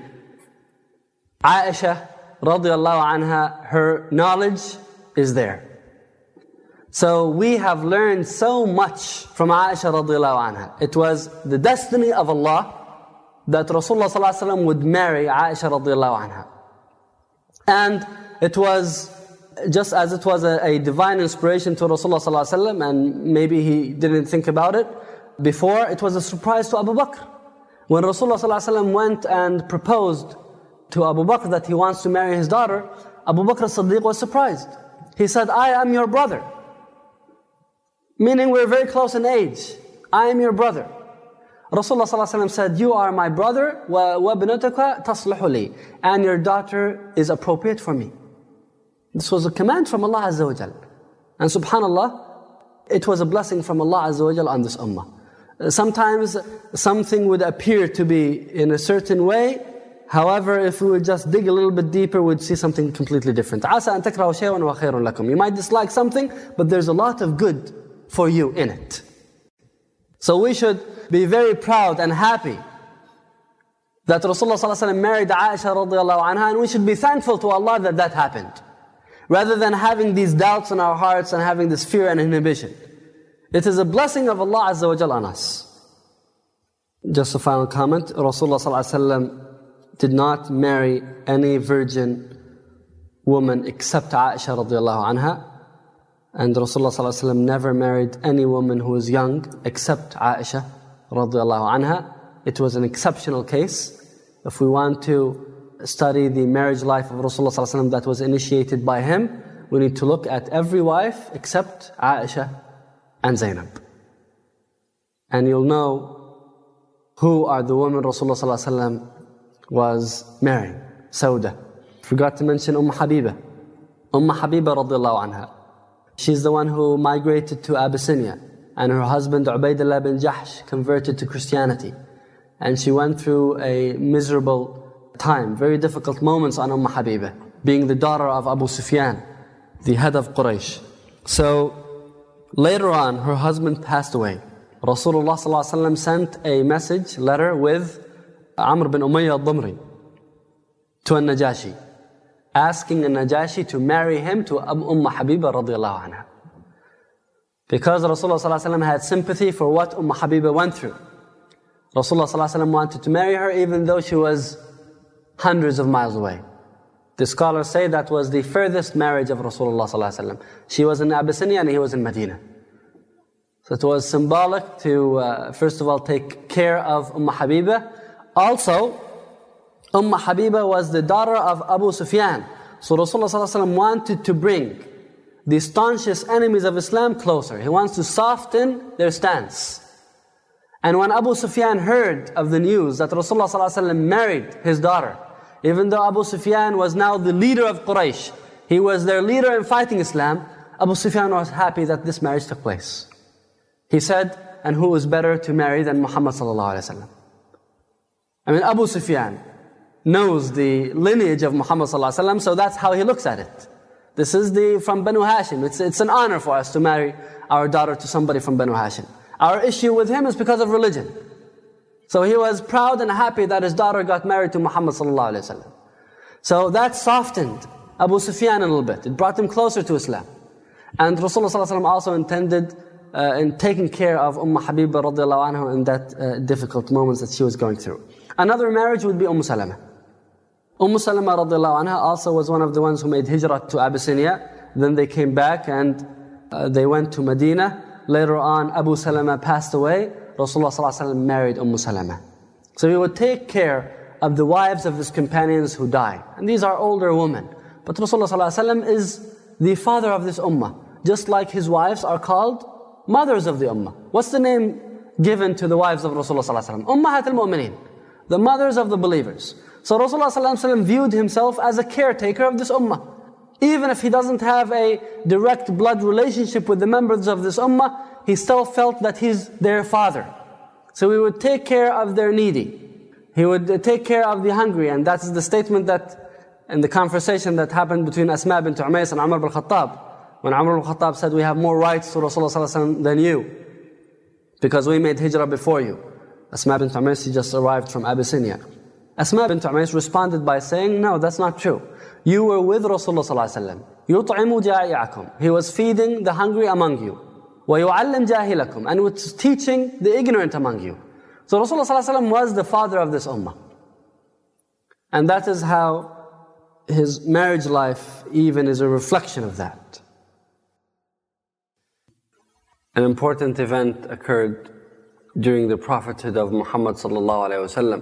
Aisha radiallahu anha, her knowledge is there. So we have learned so much from Aisha radiallahu anha. It was the destiny of Allah that Rasulullah sallallahu alaihi wasallam would marry Aisha radiallahu anha. And it was, just as it was a, a divine inspiration to Rasulullah sallallahu alaihi wasallam, and maybe he didn't think about it before, it was a surprise to Abu Bakr. When Rasulullah sallallahu alaihi wasallam went and proposed to Abu Bakr that he wants to marry his daughter, Abu Bakr as-Siddiq was surprised. He said, I am your brother. Meaning we're very close in age. I am your brother. Rasulullah sallallahu alaihi wasallam said, you are my brother, وَابْنَتُكَ تَصْلُحُ لِي, and your daughter is appropriate for me. This was a command from Allah Azza wa Jal. And subhanallah, it was a blessing from Allah Azza wa Jal on this ummah. Sometimes something would appear to be in a certain way, However, if we would just dig a little bit deeper, we'd see something completely different. عَسَىٰ أَن تَكْرَهُ شَيْئًا وَخَيْرٌ لَكُمْ. You might dislike something, but there's a lot of good for you in it. So we should be very proud and happy that Rasulullah sallallahu alaihi wasallam married Aisha radiallahu anha, and we should be thankful to Allah that that happened, rather than having these doubts in our hearts and having this fear and inhibition. It is a blessing of Allah Azza wa Jal on us. Just a final comment. Rasulullah sallallahu alaihi wasallam did not marry any virgin woman except Aisha radiallahu anha, and Rasulullah sallallahu alaihi wasallam never married any woman who was young except Aisha radiallahu anha. It was an exceptional case. If we want to study the marriage life of Rasulullah sallallahu alaihi wasallam that was initiated by him, we need to look at every wife except Aisha and Zainab. And you'll know who are the women Rasulullah sallallahu alaihi wasallam was marrying. Sauda. Forgot to mention Umm Habiba. Umm Habiba radiallahu anha. She's the one who migrated to Abyssinia, and her husband Ubaydullah bin Jahsh converted to Christianity. And she went through a miserable time, very difficult moments on Umm Habiba, being the daughter of Abu Sufyan, the head of Quraysh. So later on, her husband passed away. Rasulullah sallallahu alaihi wasallam sent a message, letter with Amr bin Umayyah al-Damri to al-Najashi, asking al-Najashi to marry him to Umm Habiba radiallahu anha. Because Rasulullah sallallahu alaihi wasallam had sympathy for what Umm Habiba went through. Rasulullah sallallahu alaihi wasallam wanted to marry her even though she was hundreds of miles away. The scholars say that was the furthest marriage of Rasulullah sallallahu alaihi wasallam. She was in Abyssinia and he was in Medina. So it was symbolic to, uh, first of all, take care of Umm Habiba. Also, Umm Habiba was the daughter of Abu Sufyan. So Rasulullah sallallahu alaihi wasallam wanted to bring the staunchest enemies of Islam closer. He wants to soften their stance. And when Abu Sufyan heard of the news that Rasulullah sallallahu alaihi wasallam married his daughter, even though Abu Sufyan was now the leader of Quraysh, he was their leader in fighting Islam, Abu Sufyan was happy that this marriage took place. He said, and who is better to marry than Muhammad sallallahu alaihi wasallam? I mean, Abu Sufyan knows the lineage of Muhammad sallallahu alaihi wasallam, so that's how he looks at it. This is the from Banu Hashim. It's, it's an honor for us to marry our daughter to somebody from Banu Hashim. Our issue with him is because of religion. So he was proud and happy that his daughter got married to Muhammad sallallahu alaihi wasallam. So that softened Abu Sufyan a little bit. It brought him closer to Islam. And Rasulullah sallallahu alaihi wasallam also intended uh, in taking care of Umm Habiba radiallahu anha in that uh, difficult moments that she was going through. Another marriage would be Umm Salama. Umm Salama radiallahu anha also was one of the ones who made hijrah to Abyssinia. Then they came back and uh, they went to Medina. Later on, Abu Salama passed away. Rasulullah sallallahu alaihi wasallam married Umm Salama. So he would take care of the wives of his companions who died. And these are older women. But Rasulullah sallallahu alaihi wasallam is the father of this ummah. Just like his wives are called mothers of the ummah. What's the name given to the wives of Rasulullah sallallahu alaihi wasallam? Ummahat al-Mu'mineen, the mothers of the believers. So Rasulullah sallallahu alaihi wasallam viewed himself as a caretaker of this ummah. Even if he doesn't have a direct blood relationship with the members of this ummah, he still felt that he's their father. So he would take care of their needy. He would take care of the hungry. And that's the statement that, in the conversation that happened between Asma bint Umays and Umar bin Khattab. When Umar bin Khattab said, we have more rights to Rasulullah sallallahu alaihi wasallam than you, because we made hijrah before you. Asma bint Umays, she just arrived from Abyssinia. Asma bint Umays responded by saying, no, that's not true. You were with Rasulullah sallallahu alaihi wasallam. يُطْعِمُ جَائِعَكُمْ. He was feeding the hungry among you. وَيُعَلِّمْ جَاهِلَكُمْ. And was teaching the ignorant among you. So Rasulullah sallallahu alaihi wasallam was the father of this ummah. And that is how his marriage life even is a reflection of that. An important event occurred during the prophethood of Muhammad sallallahu alaihi wasallam.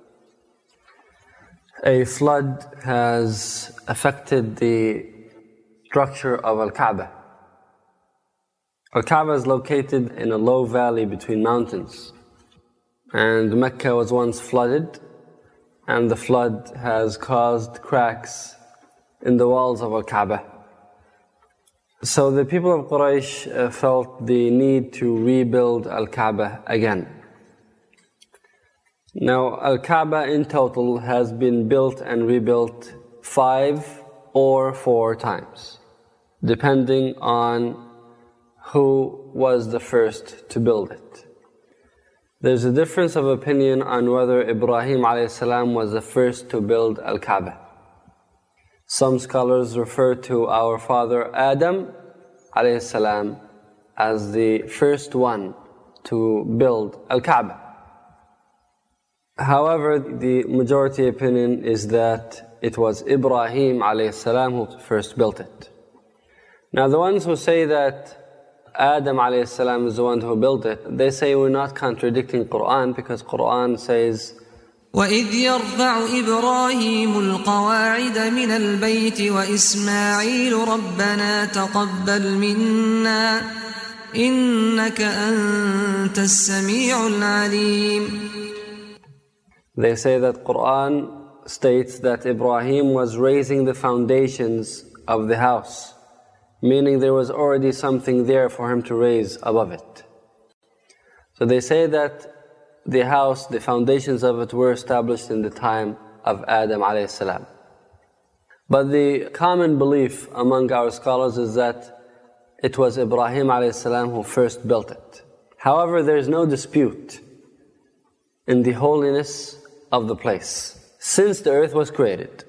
A flood has affected the structure of Al-Kaaba. Al-Kaaba is located in a low valley between mountains. And Mecca was once flooded, and the flood has caused cracks in the walls of Al-Kaaba. So the people of Quraysh uh, felt the need to rebuild Al-Kaaba again. Now, Al-Kaaba in total has been built and rebuilt five or four times, depending on who was the first to build it. There's a difference of opinion on whether Ibrahim alayhi salam was the first to build Al-Kaaba. Some scholars refer to our father Adam alayhi salam as the first one to build Al-Kaaba. However, the majority opinion is that it was Ibrahim alayhi salam who first built it. Now the ones who say that Adam alayhi salam is the one who built it, they say we're not contradicting Quran, because Quran says, وَإِذْ يَرْفَعُ إِبْرَاهِيمُ الْقَوَاعِدَ مِنَ الْبَيْتِ وَإِسْمَاعِيلُ رَبَّنَا تَقَبَّلْ مِنَّا إِنَّكَ أَنْتَ السَّمِيعُ الْعَلِيمُ. They say that Quran states that Ibrahim was raising the foundations of the house, meaning there was already something there for him to raise above it. So they say that the house, the foundations of it were established in the time of Adam alayhi salam. But the common belief among our scholars is that it was Ibrahim alayhi salam who first built it. However, there is no dispute in the holiness of the place since the earth was created.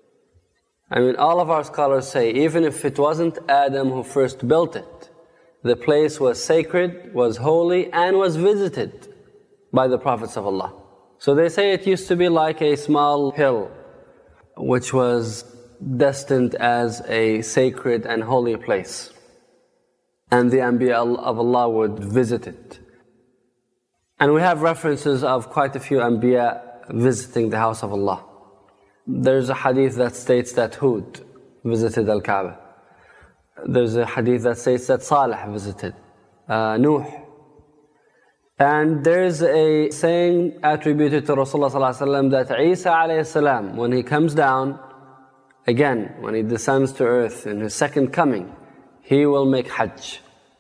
I mean, all of our scholars say, even if it wasn't Adam who first built it, the place was sacred, was holy, and was visited by the prophets of Allah. So they say it used to be like a small hill which was destined as a sacred and holy place, and the Anbiya of Allah would visit it. And we have references of quite a few Anbiya visiting the house of Allah. There's a hadith that states that Hud visited Al-Kaaba. There's a hadith that states that Salih visited, uh, Nuh. And there's a saying attributed to Rasulullah that Isa alayhi salam, when he comes down, again, when he descends to earth in his second coming, he will make Hajj.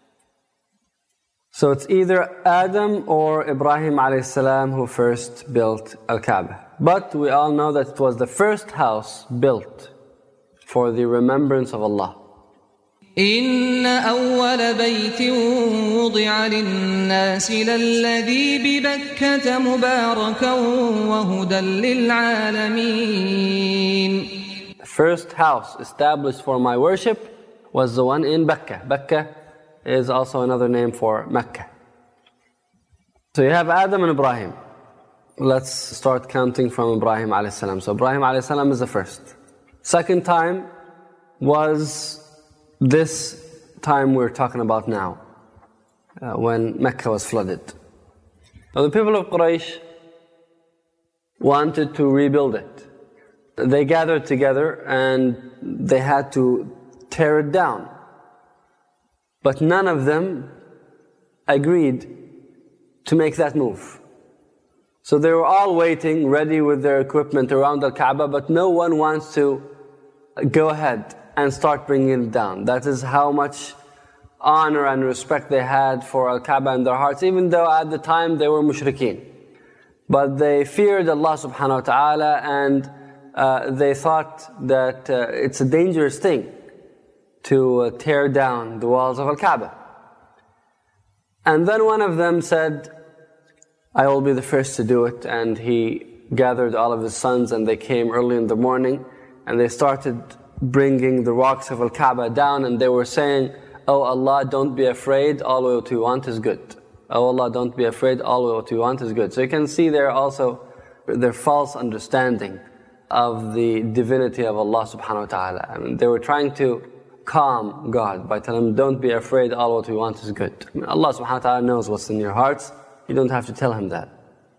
So it's either Adam or Ibrahim alayhi salam who first built Al-Kaaba. But we all know that it was the first house built for the remembrance of Allah. إِنَّ أَوَّلَ بَيْتٍ وُضِعَ لِلنَّاسِ لَلَّذِي بِبَكَّةَ مُبَارَكًا وَهُدًى لِلْعَالَمِينَ. The first house established for my worship was the one in Mecca. Mecca is also another name for Mecca. So you have Adam and Ibrahim. Let's start counting from Ibrahim alayhi salam. So Ibrahim alayhi salam is the first. Second time was this time we're talking about now, uh, when Mecca was flooded. Now the people of Quraysh wanted to rebuild it. They gathered together and they had to tear it down. But none of them agreed to make that move. So they were all waiting, ready with their equipment around Al-Kaaba, but no one wants to go ahead and start bringing it down. That is how much honor and respect they had for Al-Kaaba in their hearts, even though at the time they were mushrikeen. But they feared Allah subhanahu wa ta'ala, and uh, they thought that uh, it's a dangerous thing to uh, tear down the walls of Al-Kaaba. And then one of them said, I will be the first to do it. And he gathered all of his sons and they came early in the morning and they started bringing the rocks of Al-Kaaba down, and they were saying, Oh Allah, don't be afraid, all what you want is good. Oh Allah, don't be afraid, all what you want is good. So you can see there also their false understanding of the divinity of Allah subhanahu wa ta'ala. I mean, they were trying to calm God by telling him, don't be afraid, all what we want is good. I mean, Allah subhanahu wa ta'ala knows what's in your hearts. You don't have to tell him that.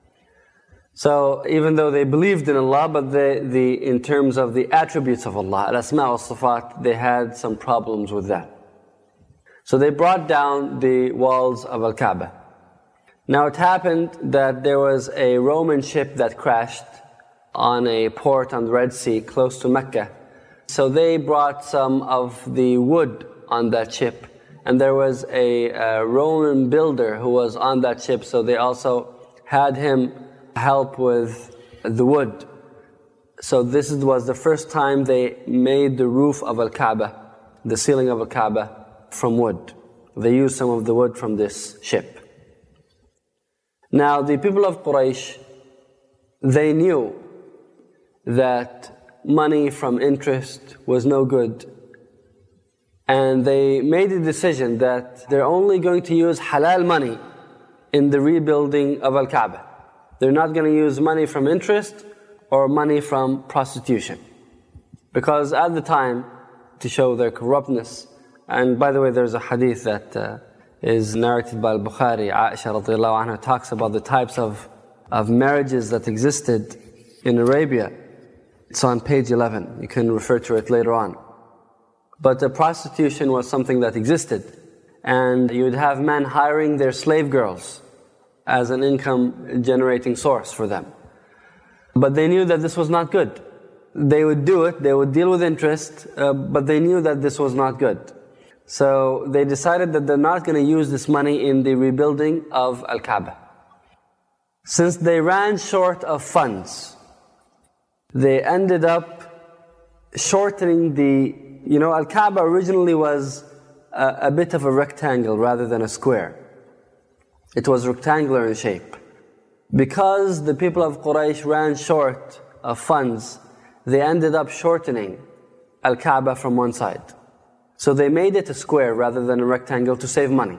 So even though they believed in Allah, but they, the, in terms of the attributes of Allah, al-asma' wal-sifat, they had some problems with that. So they brought down the walls of Al-Kaaba. Now it happened that there was a Roman ship that crashed on a port on the Red Sea close to Mecca. So they brought some of the wood on that ship. And there was a, a Roman builder who was on that ship, so they also had him help with the wood. So this was the first time they made the roof of Al-Kaaba, the ceiling of Al-Kaaba, from wood. They used some of the wood from this ship. Now the people of Quraysh, they knew that money from interest was no good. And they made a decision that they're only going to use halal money in the rebuilding of Al-Kaaba. They're not going to use money from interest or money from prostitution. Because at the time, to show their corruptness, and by the way, there's a hadith that uh, is narrated by Al-Bukhari, Aisha radiallahu anha talks about the types of, of marriages that existed in Arabia. It's on page eleven, you can refer to it later on. But the prostitution was something that existed. And you would have men hiring their slave girls as an income generating source for them. But they knew that this was not good. They would do it, they would deal with interest, uh, but they knew that this was not good. So they decided that they're not going to use this money in the rebuilding of Al-Kaaba. Since they ran short of funds, they ended up shortening the, you know, Al-Kaaba originally was a, a bit of a rectangle rather than a square. It was rectangular in shape. Because the people of Quraysh ran short of funds, they ended up shortening Al-Kaaba from one side. So they made it a square rather than a rectangle to save money.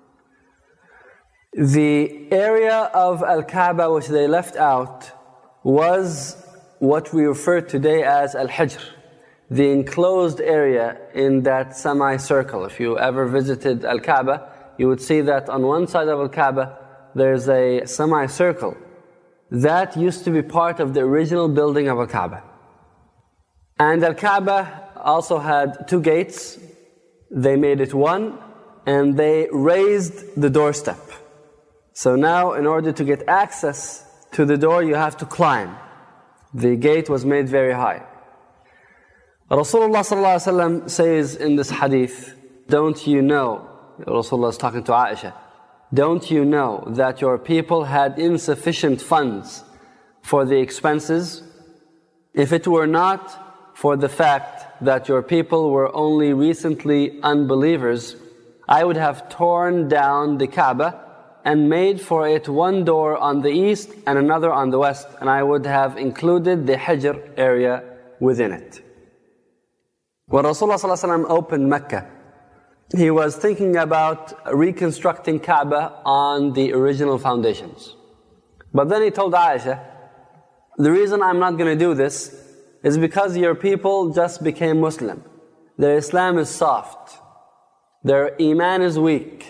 The area of Al-Kaaba which they left out was what we refer today as Al-Hijr, the enclosed area in that semicircle. If you ever visited Al-Kaaba, you would see that on one side of Al-Kaaba there's a semicircle. That used to be part of the original building of Al-Kaaba. And Al-Kaaba also had two gates. They made it one, and they raised the doorstep. So now, in order to get access to the door, you have to climb. The gate was made very high. Rasulullah sallallahu alaihi wasallam says in this hadith, don't you know, Rasulullah is talking to Aisha, don't you know that your people had insufficient funds for the expenses? If it were not for the fact that your people were only recently unbelievers, I would have torn down the Kaaba and made for it one door on the east and another on the west, and I would have included the Hijr area within it. When Rasulullah ﷺ opened Mecca, he was thinking about reconstructing Kaaba on the original foundations. But then he told Aisha, the reason I'm not going to do this is because your people just became Muslim. Their Islam is soft. Their Iman is weak.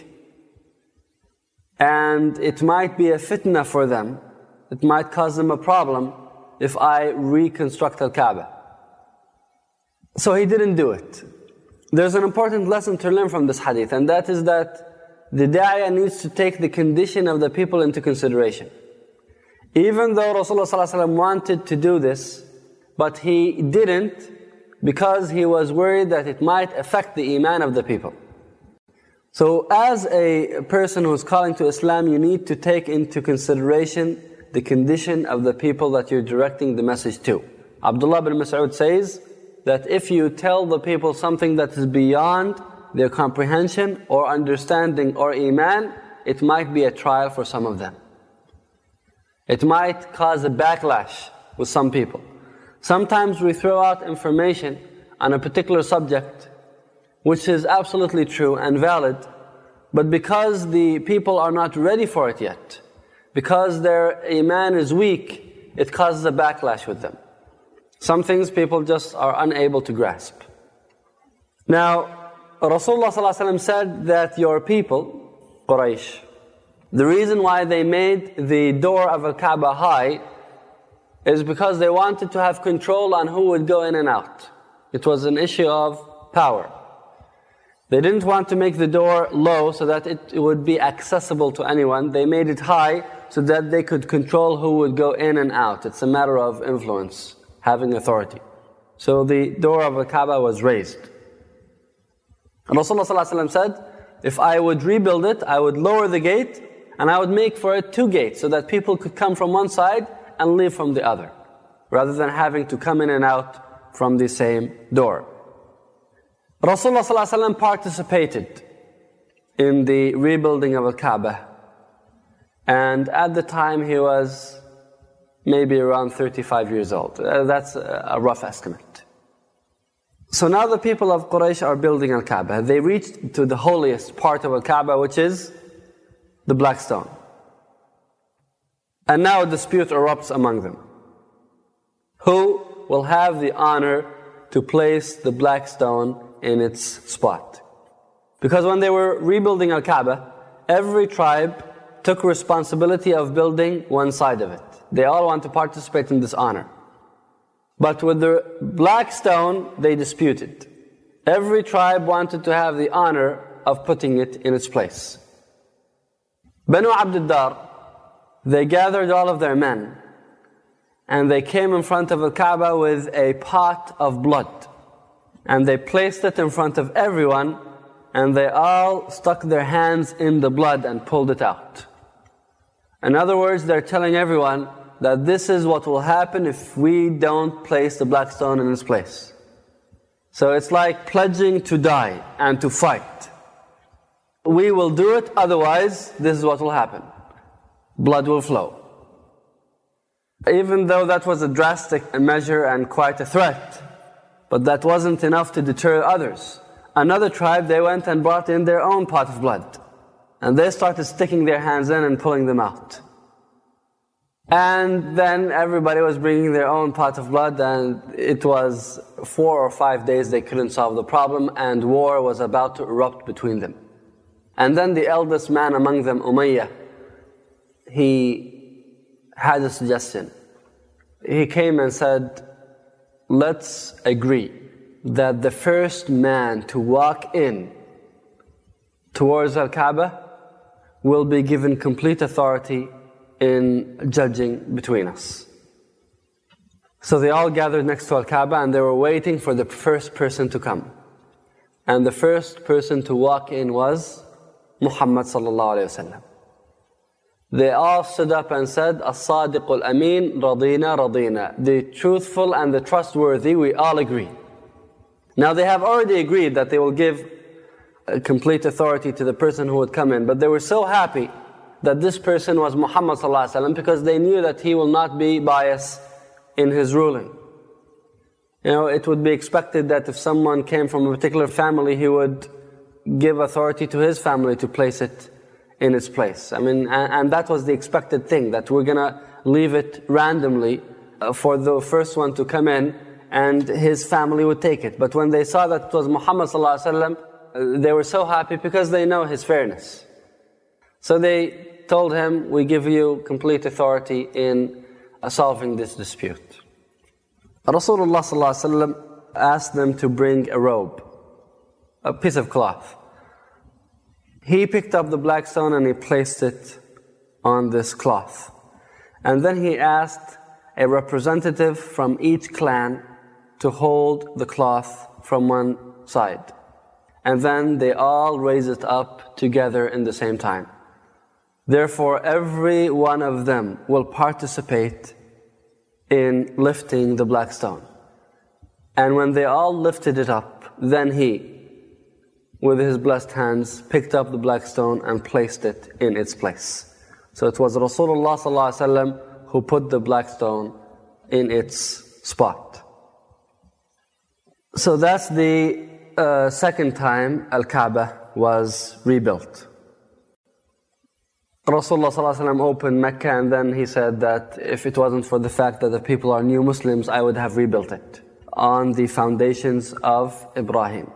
And it might be a fitna for them. It might cause them a problem if I reconstruct Al-Kaaba. So he didn't do it. There's an important lesson to learn from this hadith, and that is that the da'iyah needs to take the condition of the people into consideration. Even though Rasulullah ﷺ wanted to do this, but he didn't because he was worried that it might affect the iman of the people. So as a person who's calling to Islam, you need to take into consideration the condition of the people that you're directing the message to. Abdullah bin Mas'ud says that if you tell the people something that is beyond their comprehension or understanding or iman, it might be a trial for some of them. It might cause a backlash with some people. Sometimes we throw out information on a particular subject which is absolutely true and valid, but because the people are not ready for it yet, because their iman is weak, it causes a backlash with them. Some things people just are unable to grasp. Now, Rasulullah ﷺ said that your people, Quraysh, the reason why they made the door of Al-Kaaba high is because they wanted to have control on who would go in and out. It was an issue of power. They didn't want to make the door low so that it would be accessible to anyone. They made it high so that they could control who would go in and out. It's a matter of influence, having authority. So the door of Al-Kaaba was raised. And Rasulullah ﷺ said, if I would rebuild it, I would lower the gate and I would make for it two gates so that people could come from one side and leave from the other, rather than having to come in and out from the same door. Rasulullah ﷺ participated in the rebuilding of Al-Kaaba, and at the time he was maybe around thirty-five years old. Uh, that's a rough estimate. So now the people of Quraysh are building Al-Kaaba. They reached to the holiest part of Al-Kaaba, which is the black stone. And now a dispute erupts among them. Who will have the honor to place the black stone in its spot? Because when they were rebuilding Al-Kaaba, every tribe took responsibility of building one side of it. They all want to participate in this honor. But with the black stone, they disputed. Every tribe wanted to have the honor of putting it in its place. Banu Abd Dar, they gathered all of their men, and they came in front of Al-Kaaba with a pot of blood. And they placed it in front of everyone, and they all stuck their hands in the blood and pulled it out. In other words, they're telling everyone that this is what will happen if we don't place the black stone in its place. So it's like pledging to die and to fight. We will do it, otherwise this is what will happen. Blood will flow. Even though that was a drastic measure and quite a threat, but that wasn't enough to deter others. Another tribe, they went and brought in their own pot of blood. And they started sticking their hands in and pulling them out. And then everybody was bringing their own pot of blood, and it was four or five days they couldn't solve the problem, and war was about to erupt between them. And then the eldest man among them, Umayyah, he had a suggestion. He came and said, let's agree that the first man to walk in towards Al-Kaaba will be given complete authority in judging between us. So they all gathered next to Al-Kaaba, and they were waiting for the first person to come. And the first person to walk in was Muhammad sallallahu alayhi wa sallam. They all stood up and said, As-Sadiq al-Amin, radina, radina. The truthful and the trustworthy, we all agree. Now they have already agreed that they will give complete authority to the person who would come in, but they were so happy that this person was Muhammad sallallahu alaihi wasallam, because they knew that he will not be biased in his ruling. You know, it would be expected that if someone came from a particular family, he would give authority to his family to place it in its place. I mean, and, and that was the expected thing, that we're going to leave it randomly uh, for the first one to come in, and his family would take it. But when they saw that it was Muhammad sallallahu alaihi wasallam, uh, they were so happy because they know his fairness. So they told him, we give you complete authority in uh, solving this dispute. Rasulullah sallallahu alaihi wasallam asked them to bring a robe, a piece of cloth. He picked up the black stone and he placed it on this cloth. And then he asked a representative from each clan to hold the cloth from one side. And then they all raised it up together in the same time. Therefore, every one of them will participate in lifting the black stone. And when they all lifted it up, then he, with his blessed hands, picked up the black stone and placed it in its place. So it was Rasulullah sallallahu alaihi wasallam who put the black stone in its spot. So that's the uh, second time Al-Kaaba was rebuilt. Rasulullah sallallahu alaihi wasallam opened Mecca, and then he said that if it wasn't for the fact that the people are new Muslims, I would have rebuilt it on the foundations of Ibrahim.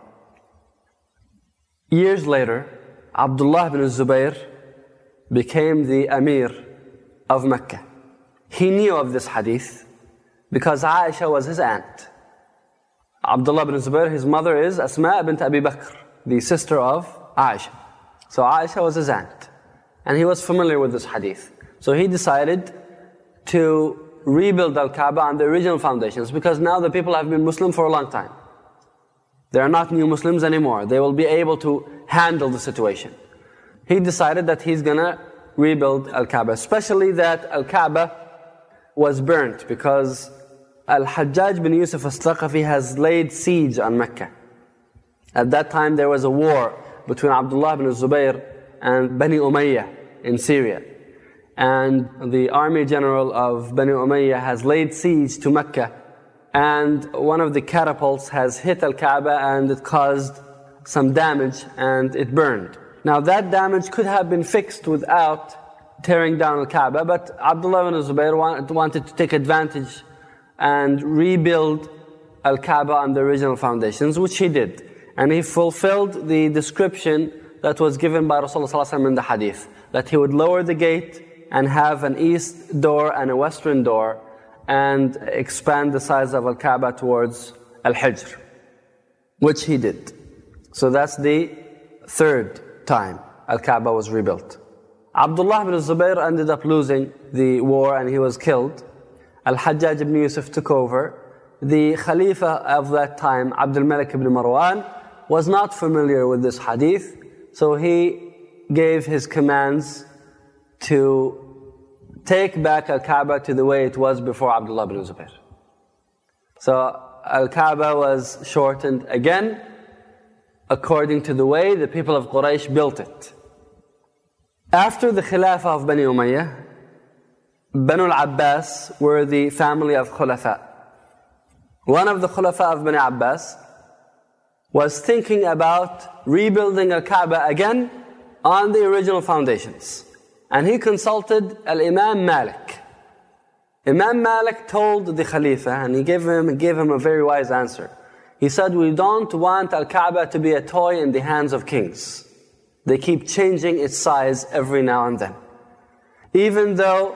Years later, Abdullah ibn Zubayr became the Amir of Mecca. He knew of this hadith because Aisha was his aunt. Abdullah ibn Zubayr, his mother is Asma bint Abi Bakr, the sister of Aisha. So Aisha was his aunt. And he was familiar with this hadith. So he decided to rebuild Al-Kaaba on the original foundations, because now the people have been Muslim for a long time. They are not new Muslims anymore. They will be able to handle the situation. He decided that he's going to rebuild Al-Kaaba, especially that Al-Kaaba was burnt because Al-Hajjaj bin Yusuf al-Thaqafi has laid siege on Mecca. At that time there was a war between Abdullah bin Zubayr and Bani Umayyah in Syria. And the army general of Bani Umayyah has laid siege to Mecca, and one of the catapults has hit Al-Kaaba and it caused some damage and it burned. Now that damage could have been fixed without tearing down Al-Kaaba, but Abdullah bin Zubayr wanted to take advantage and rebuild Al-Kaaba on the original foundations, which he did. And he fulfilled the description that was given by Rasulullah in the hadith, that he would lower the gate and have an east door and a western door and expand the size of Al-Kaaba towards Al-Hijr, which he did. So that's the third time Al-Kaaba was rebuilt. Abdullah bin Zubayr ended up losing the war and he was killed. Al-Hajjaj ibn Yusuf took over. The Khalifa of that time, Abdul Malik ibn Marwan, was not familiar with this hadith, so he gave his commands to take back Al-Kaaba to the way it was before Abdullah bin Zubayr. So Al-Kaaba was shortened again according to the way the people of Quraysh built it. After the Khilafah of Bani Umayyah, Banu al-Abbas were the family of Khulafa. One of the Khulafa of Bani Abbas was thinking about rebuilding Al-Kaaba again on the original foundations. And he consulted Al-Imam Malik. Imam Malik told the Khalifa, and he gave him, gave him a very wise answer. He said, we don't want Al-Kaaba to be a toy in the hands of kings. They keep changing its size every now and then. Even though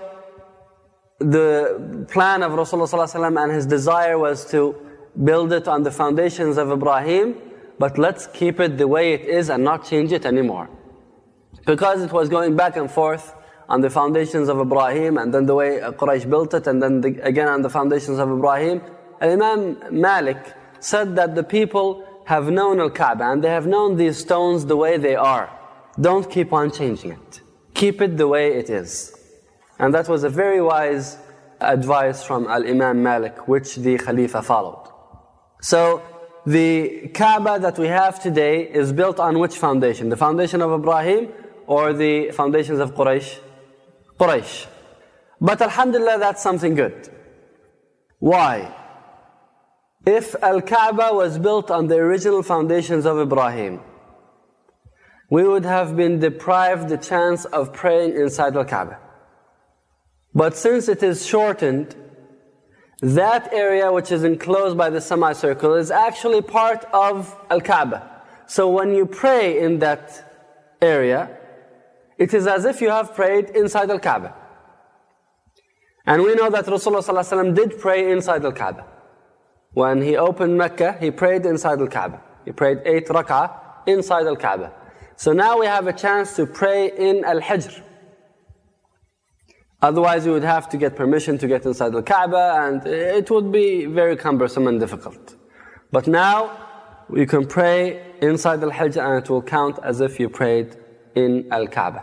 the plan of Rasulullah and his desire was to build it on the foundations of Ibrahim, but let's keep it the way it is and not change it anymore. Because it was going back and forth on the foundations of Ibrahim, and then the way Quraysh built it, and then the, again on the foundations of Ibrahim. Imam Malik said that the people have known Al-Kaaba, and they have known these stones the way they are. Don't keep on changing it. Keep it the way it is. And that was a very wise advice from Al-Imam Malik, which the Khalifa followed. So, the Kaaba that we have today is built on which foundation? The foundation of Ibrahim or the foundations of Quraysh? Quraysh. But alhamdulillah, that's something good. Why? If Al-Kaaba was built on the original foundations of Ibrahim, we would have been deprived the chance of praying inside Al-Kaaba. But since it is shortened, that area which is enclosed by the semicircle is actually part of Al-Kaaba. So when you pray in that area, it is as if you have prayed inside Al-Kaaba. And we know that Rasulullah did pray inside Al-Kaaba. When he opened Mecca, he prayed inside Al-Kaaba. He prayed eight rak'ah inside Al-Kaaba. So now we have a chance to pray in Al-Hijr. Otherwise, you would have to get permission to get inside the Kaaba, and it would be very cumbersome and difficult. But now, you can pray inside Al-Hijr, and it will count as if you prayed in Al-Kaaba.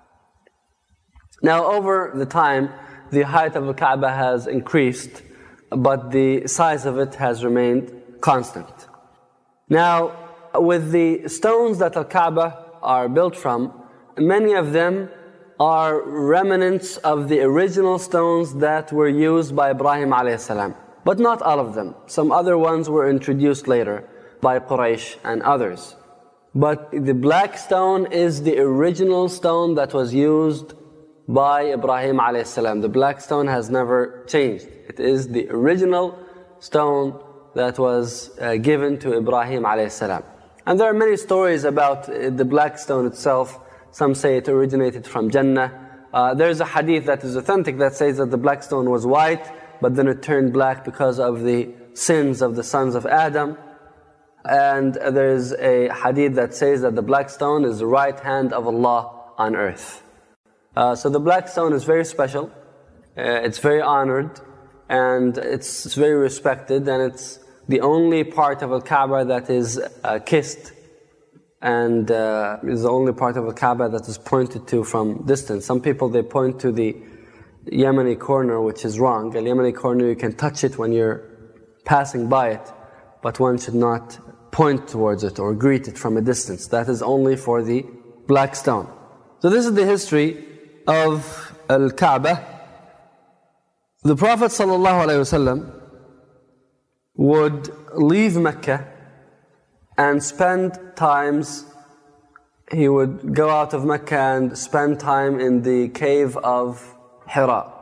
Now, over the time, the height of Al-Kaaba has increased, but the size of it has remained constant. Now, with the stones that Al-Kaaba are built from, many of them are remnants of the original stones that were used by Ibrahim alayhi salam. But not all of them. Some other ones were introduced later by Quraysh and others. But the black stone is the original stone that was used by Ibrahim alayhi salam. The black stone has never changed. It is the original stone that was uh, given to Ibrahim alayhi salam. And there are many stories about uh, the black stone itself. Some say it originated from Jannah. Uh, there's a hadith that is authentic that says that the black stone was white, but then it turned black because of the sins of the sons of Adam. And there's a hadith that says that the black stone is the right hand of Allah on earth. Uh, so the black stone is very special. Uh, it's very honored, and it's, it's very respected, and it's the only part of Al-Kaaba that is uh, kissed and uh, is the only part of the Kaaba that is pointed to from distance. Some people, they point to the Yemeni corner, which is wrong. The Yemeni corner, you can touch it when you're passing by it, but one should not point towards it or greet it from a distance. That is only for the black stone. So this is the history of Al-Kaaba. The Prophet ﷺ would leave Mecca and spend times, he would go out of Mecca and spend time in the cave of Hira,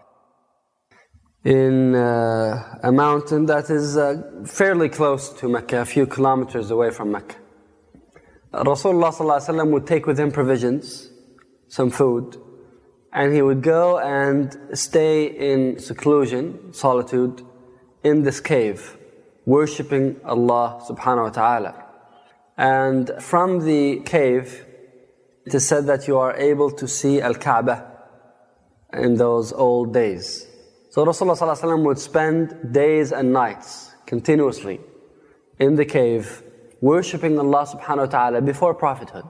in uh, a mountain that is uh, fairly close to Mecca, a few kilometers away from Mecca. Rasulullah ﷺ would take with him provisions, some food, and he would go and stay in seclusion, solitude, in this cave, worshipping Allah subhanahu wa ta'ala. And from the cave, it is said that you are able to see Al-Kaaba in those old days. So Rasulullah ﷺ would spend days and nights continuously in the cave, worshipping Allah subhanahu wa ta'ala before prophethood.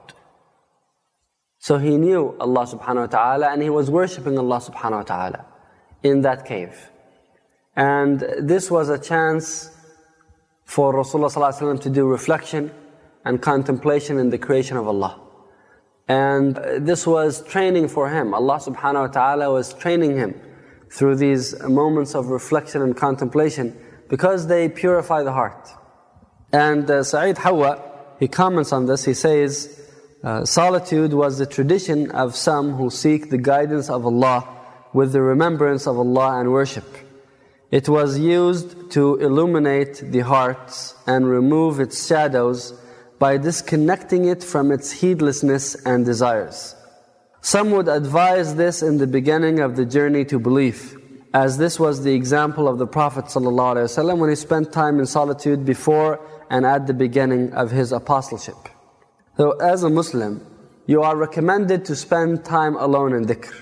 So he knew Allah subhanahu wa ta'ala and he was worshipping Allah subhanahu wa ta'ala in that cave. And this was a chance for Rasulullah ﷺ to do reflection and contemplation in the creation of Allah. And this was training for him. Allah subhanahu wa ta'ala was training him through these moments of reflection and contemplation because they purify the heart. And uh, Sa'id Hawa, he comments on this, he says, uh, solitude was the tradition of some who seek the guidance of Allah with the remembrance of Allah and worship. It was used to illuminate the hearts and remove its shadows by disconnecting it from its heedlessness and desires. Some would advise this in the beginning of the journey to belief, as this was the example of the Prophet ﷺ when he spent time in solitude before and at the beginning of his apostleship. So as a Muslim, you are recommended to spend time alone in dhikr.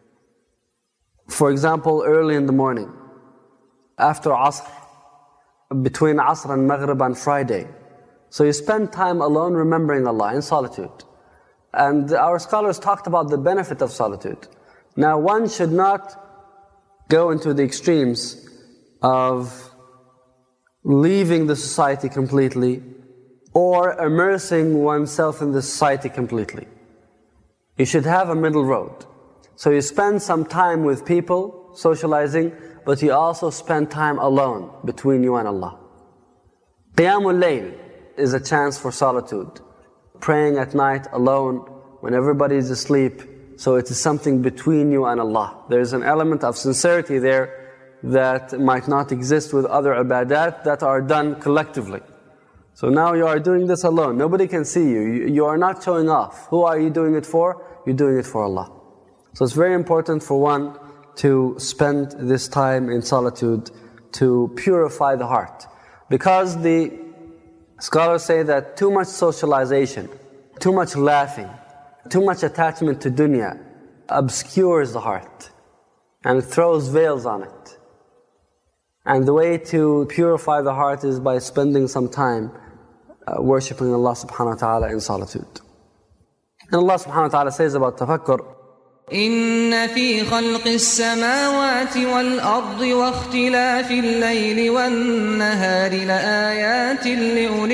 For example, early in the morning, after Asr, between Asr and Maghrib on Friday. So you spend time alone remembering Allah in solitude. And our scholars talked about the benefit of solitude. Now one should not go into the extremes of leaving the society completely or immersing oneself in the society completely. You should have a middle road. So you spend some time with people, socializing, but you also spend time alone between you and Allah. Qiyamul Layl is a chance for solitude. Praying at night alone when everybody is asleep. So it is something between you and Allah. There is an element of sincerity there that might not exist with other ibadat that are done collectively. So now you are doing this alone. Nobody can see you. You, you are not showing off. Who are you doing it for? You're doing it for Allah. So it's very important for one to spend this time in solitude to purify the heart. Because the scholars say that too much socialization, too much laughing, too much attachment to dunya obscures the heart and it throws veils on it. And the way to purify the heart is by spending some time uh, worshipping Allah subhanahu wa ta'ala in solitude. And Allah subhanahu wa ta'ala says about tafakkur, إن في خلق السماوات والأرض واختلاف الليل والنهار لآيات لأولي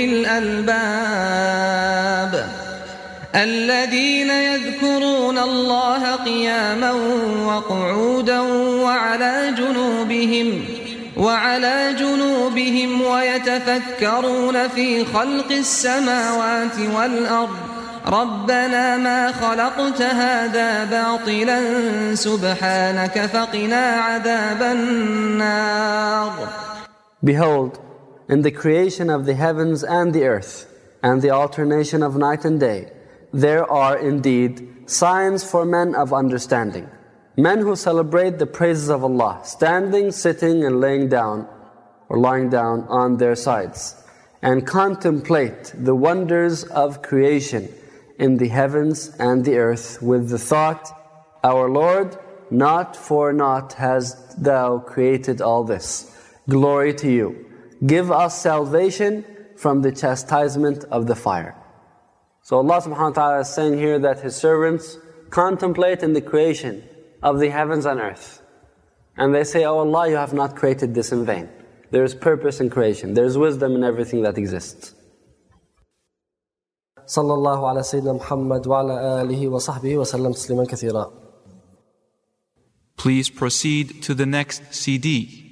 الألباب الذين يذكرون الله قياما وقعودا وعلى جنوبهم وعلى جنوبهم ويتفكرون في خلق السماوات والأرض ربنا ما خلقت هذا باطلا سبحانك فقنا عذاب النار. Behold, in the creation of the heavens and the earth, and the alternation of night and day, there are indeed signs for men of understanding. Men who celebrate the praises of Allah, standing, sitting and laying down, or lying down on their sides, and contemplate the wonders of creation in the heavens and the earth with the thought, our Lord, not for naught hast Thou created all this. Glory to You. Give us salvation from the chastisement of the fire. So Allah subhanahu wa ta'ala is saying here that His servants contemplate in the creation of the heavens and earth. And they say, oh Allah, you have not created this in vain. There is purpose in creation. There is wisdom in everything that exists. صلى الله على سيدنا محمد وعلى آله وصحبه وسلم تسليما كثيرا. Please proceed to the next C D.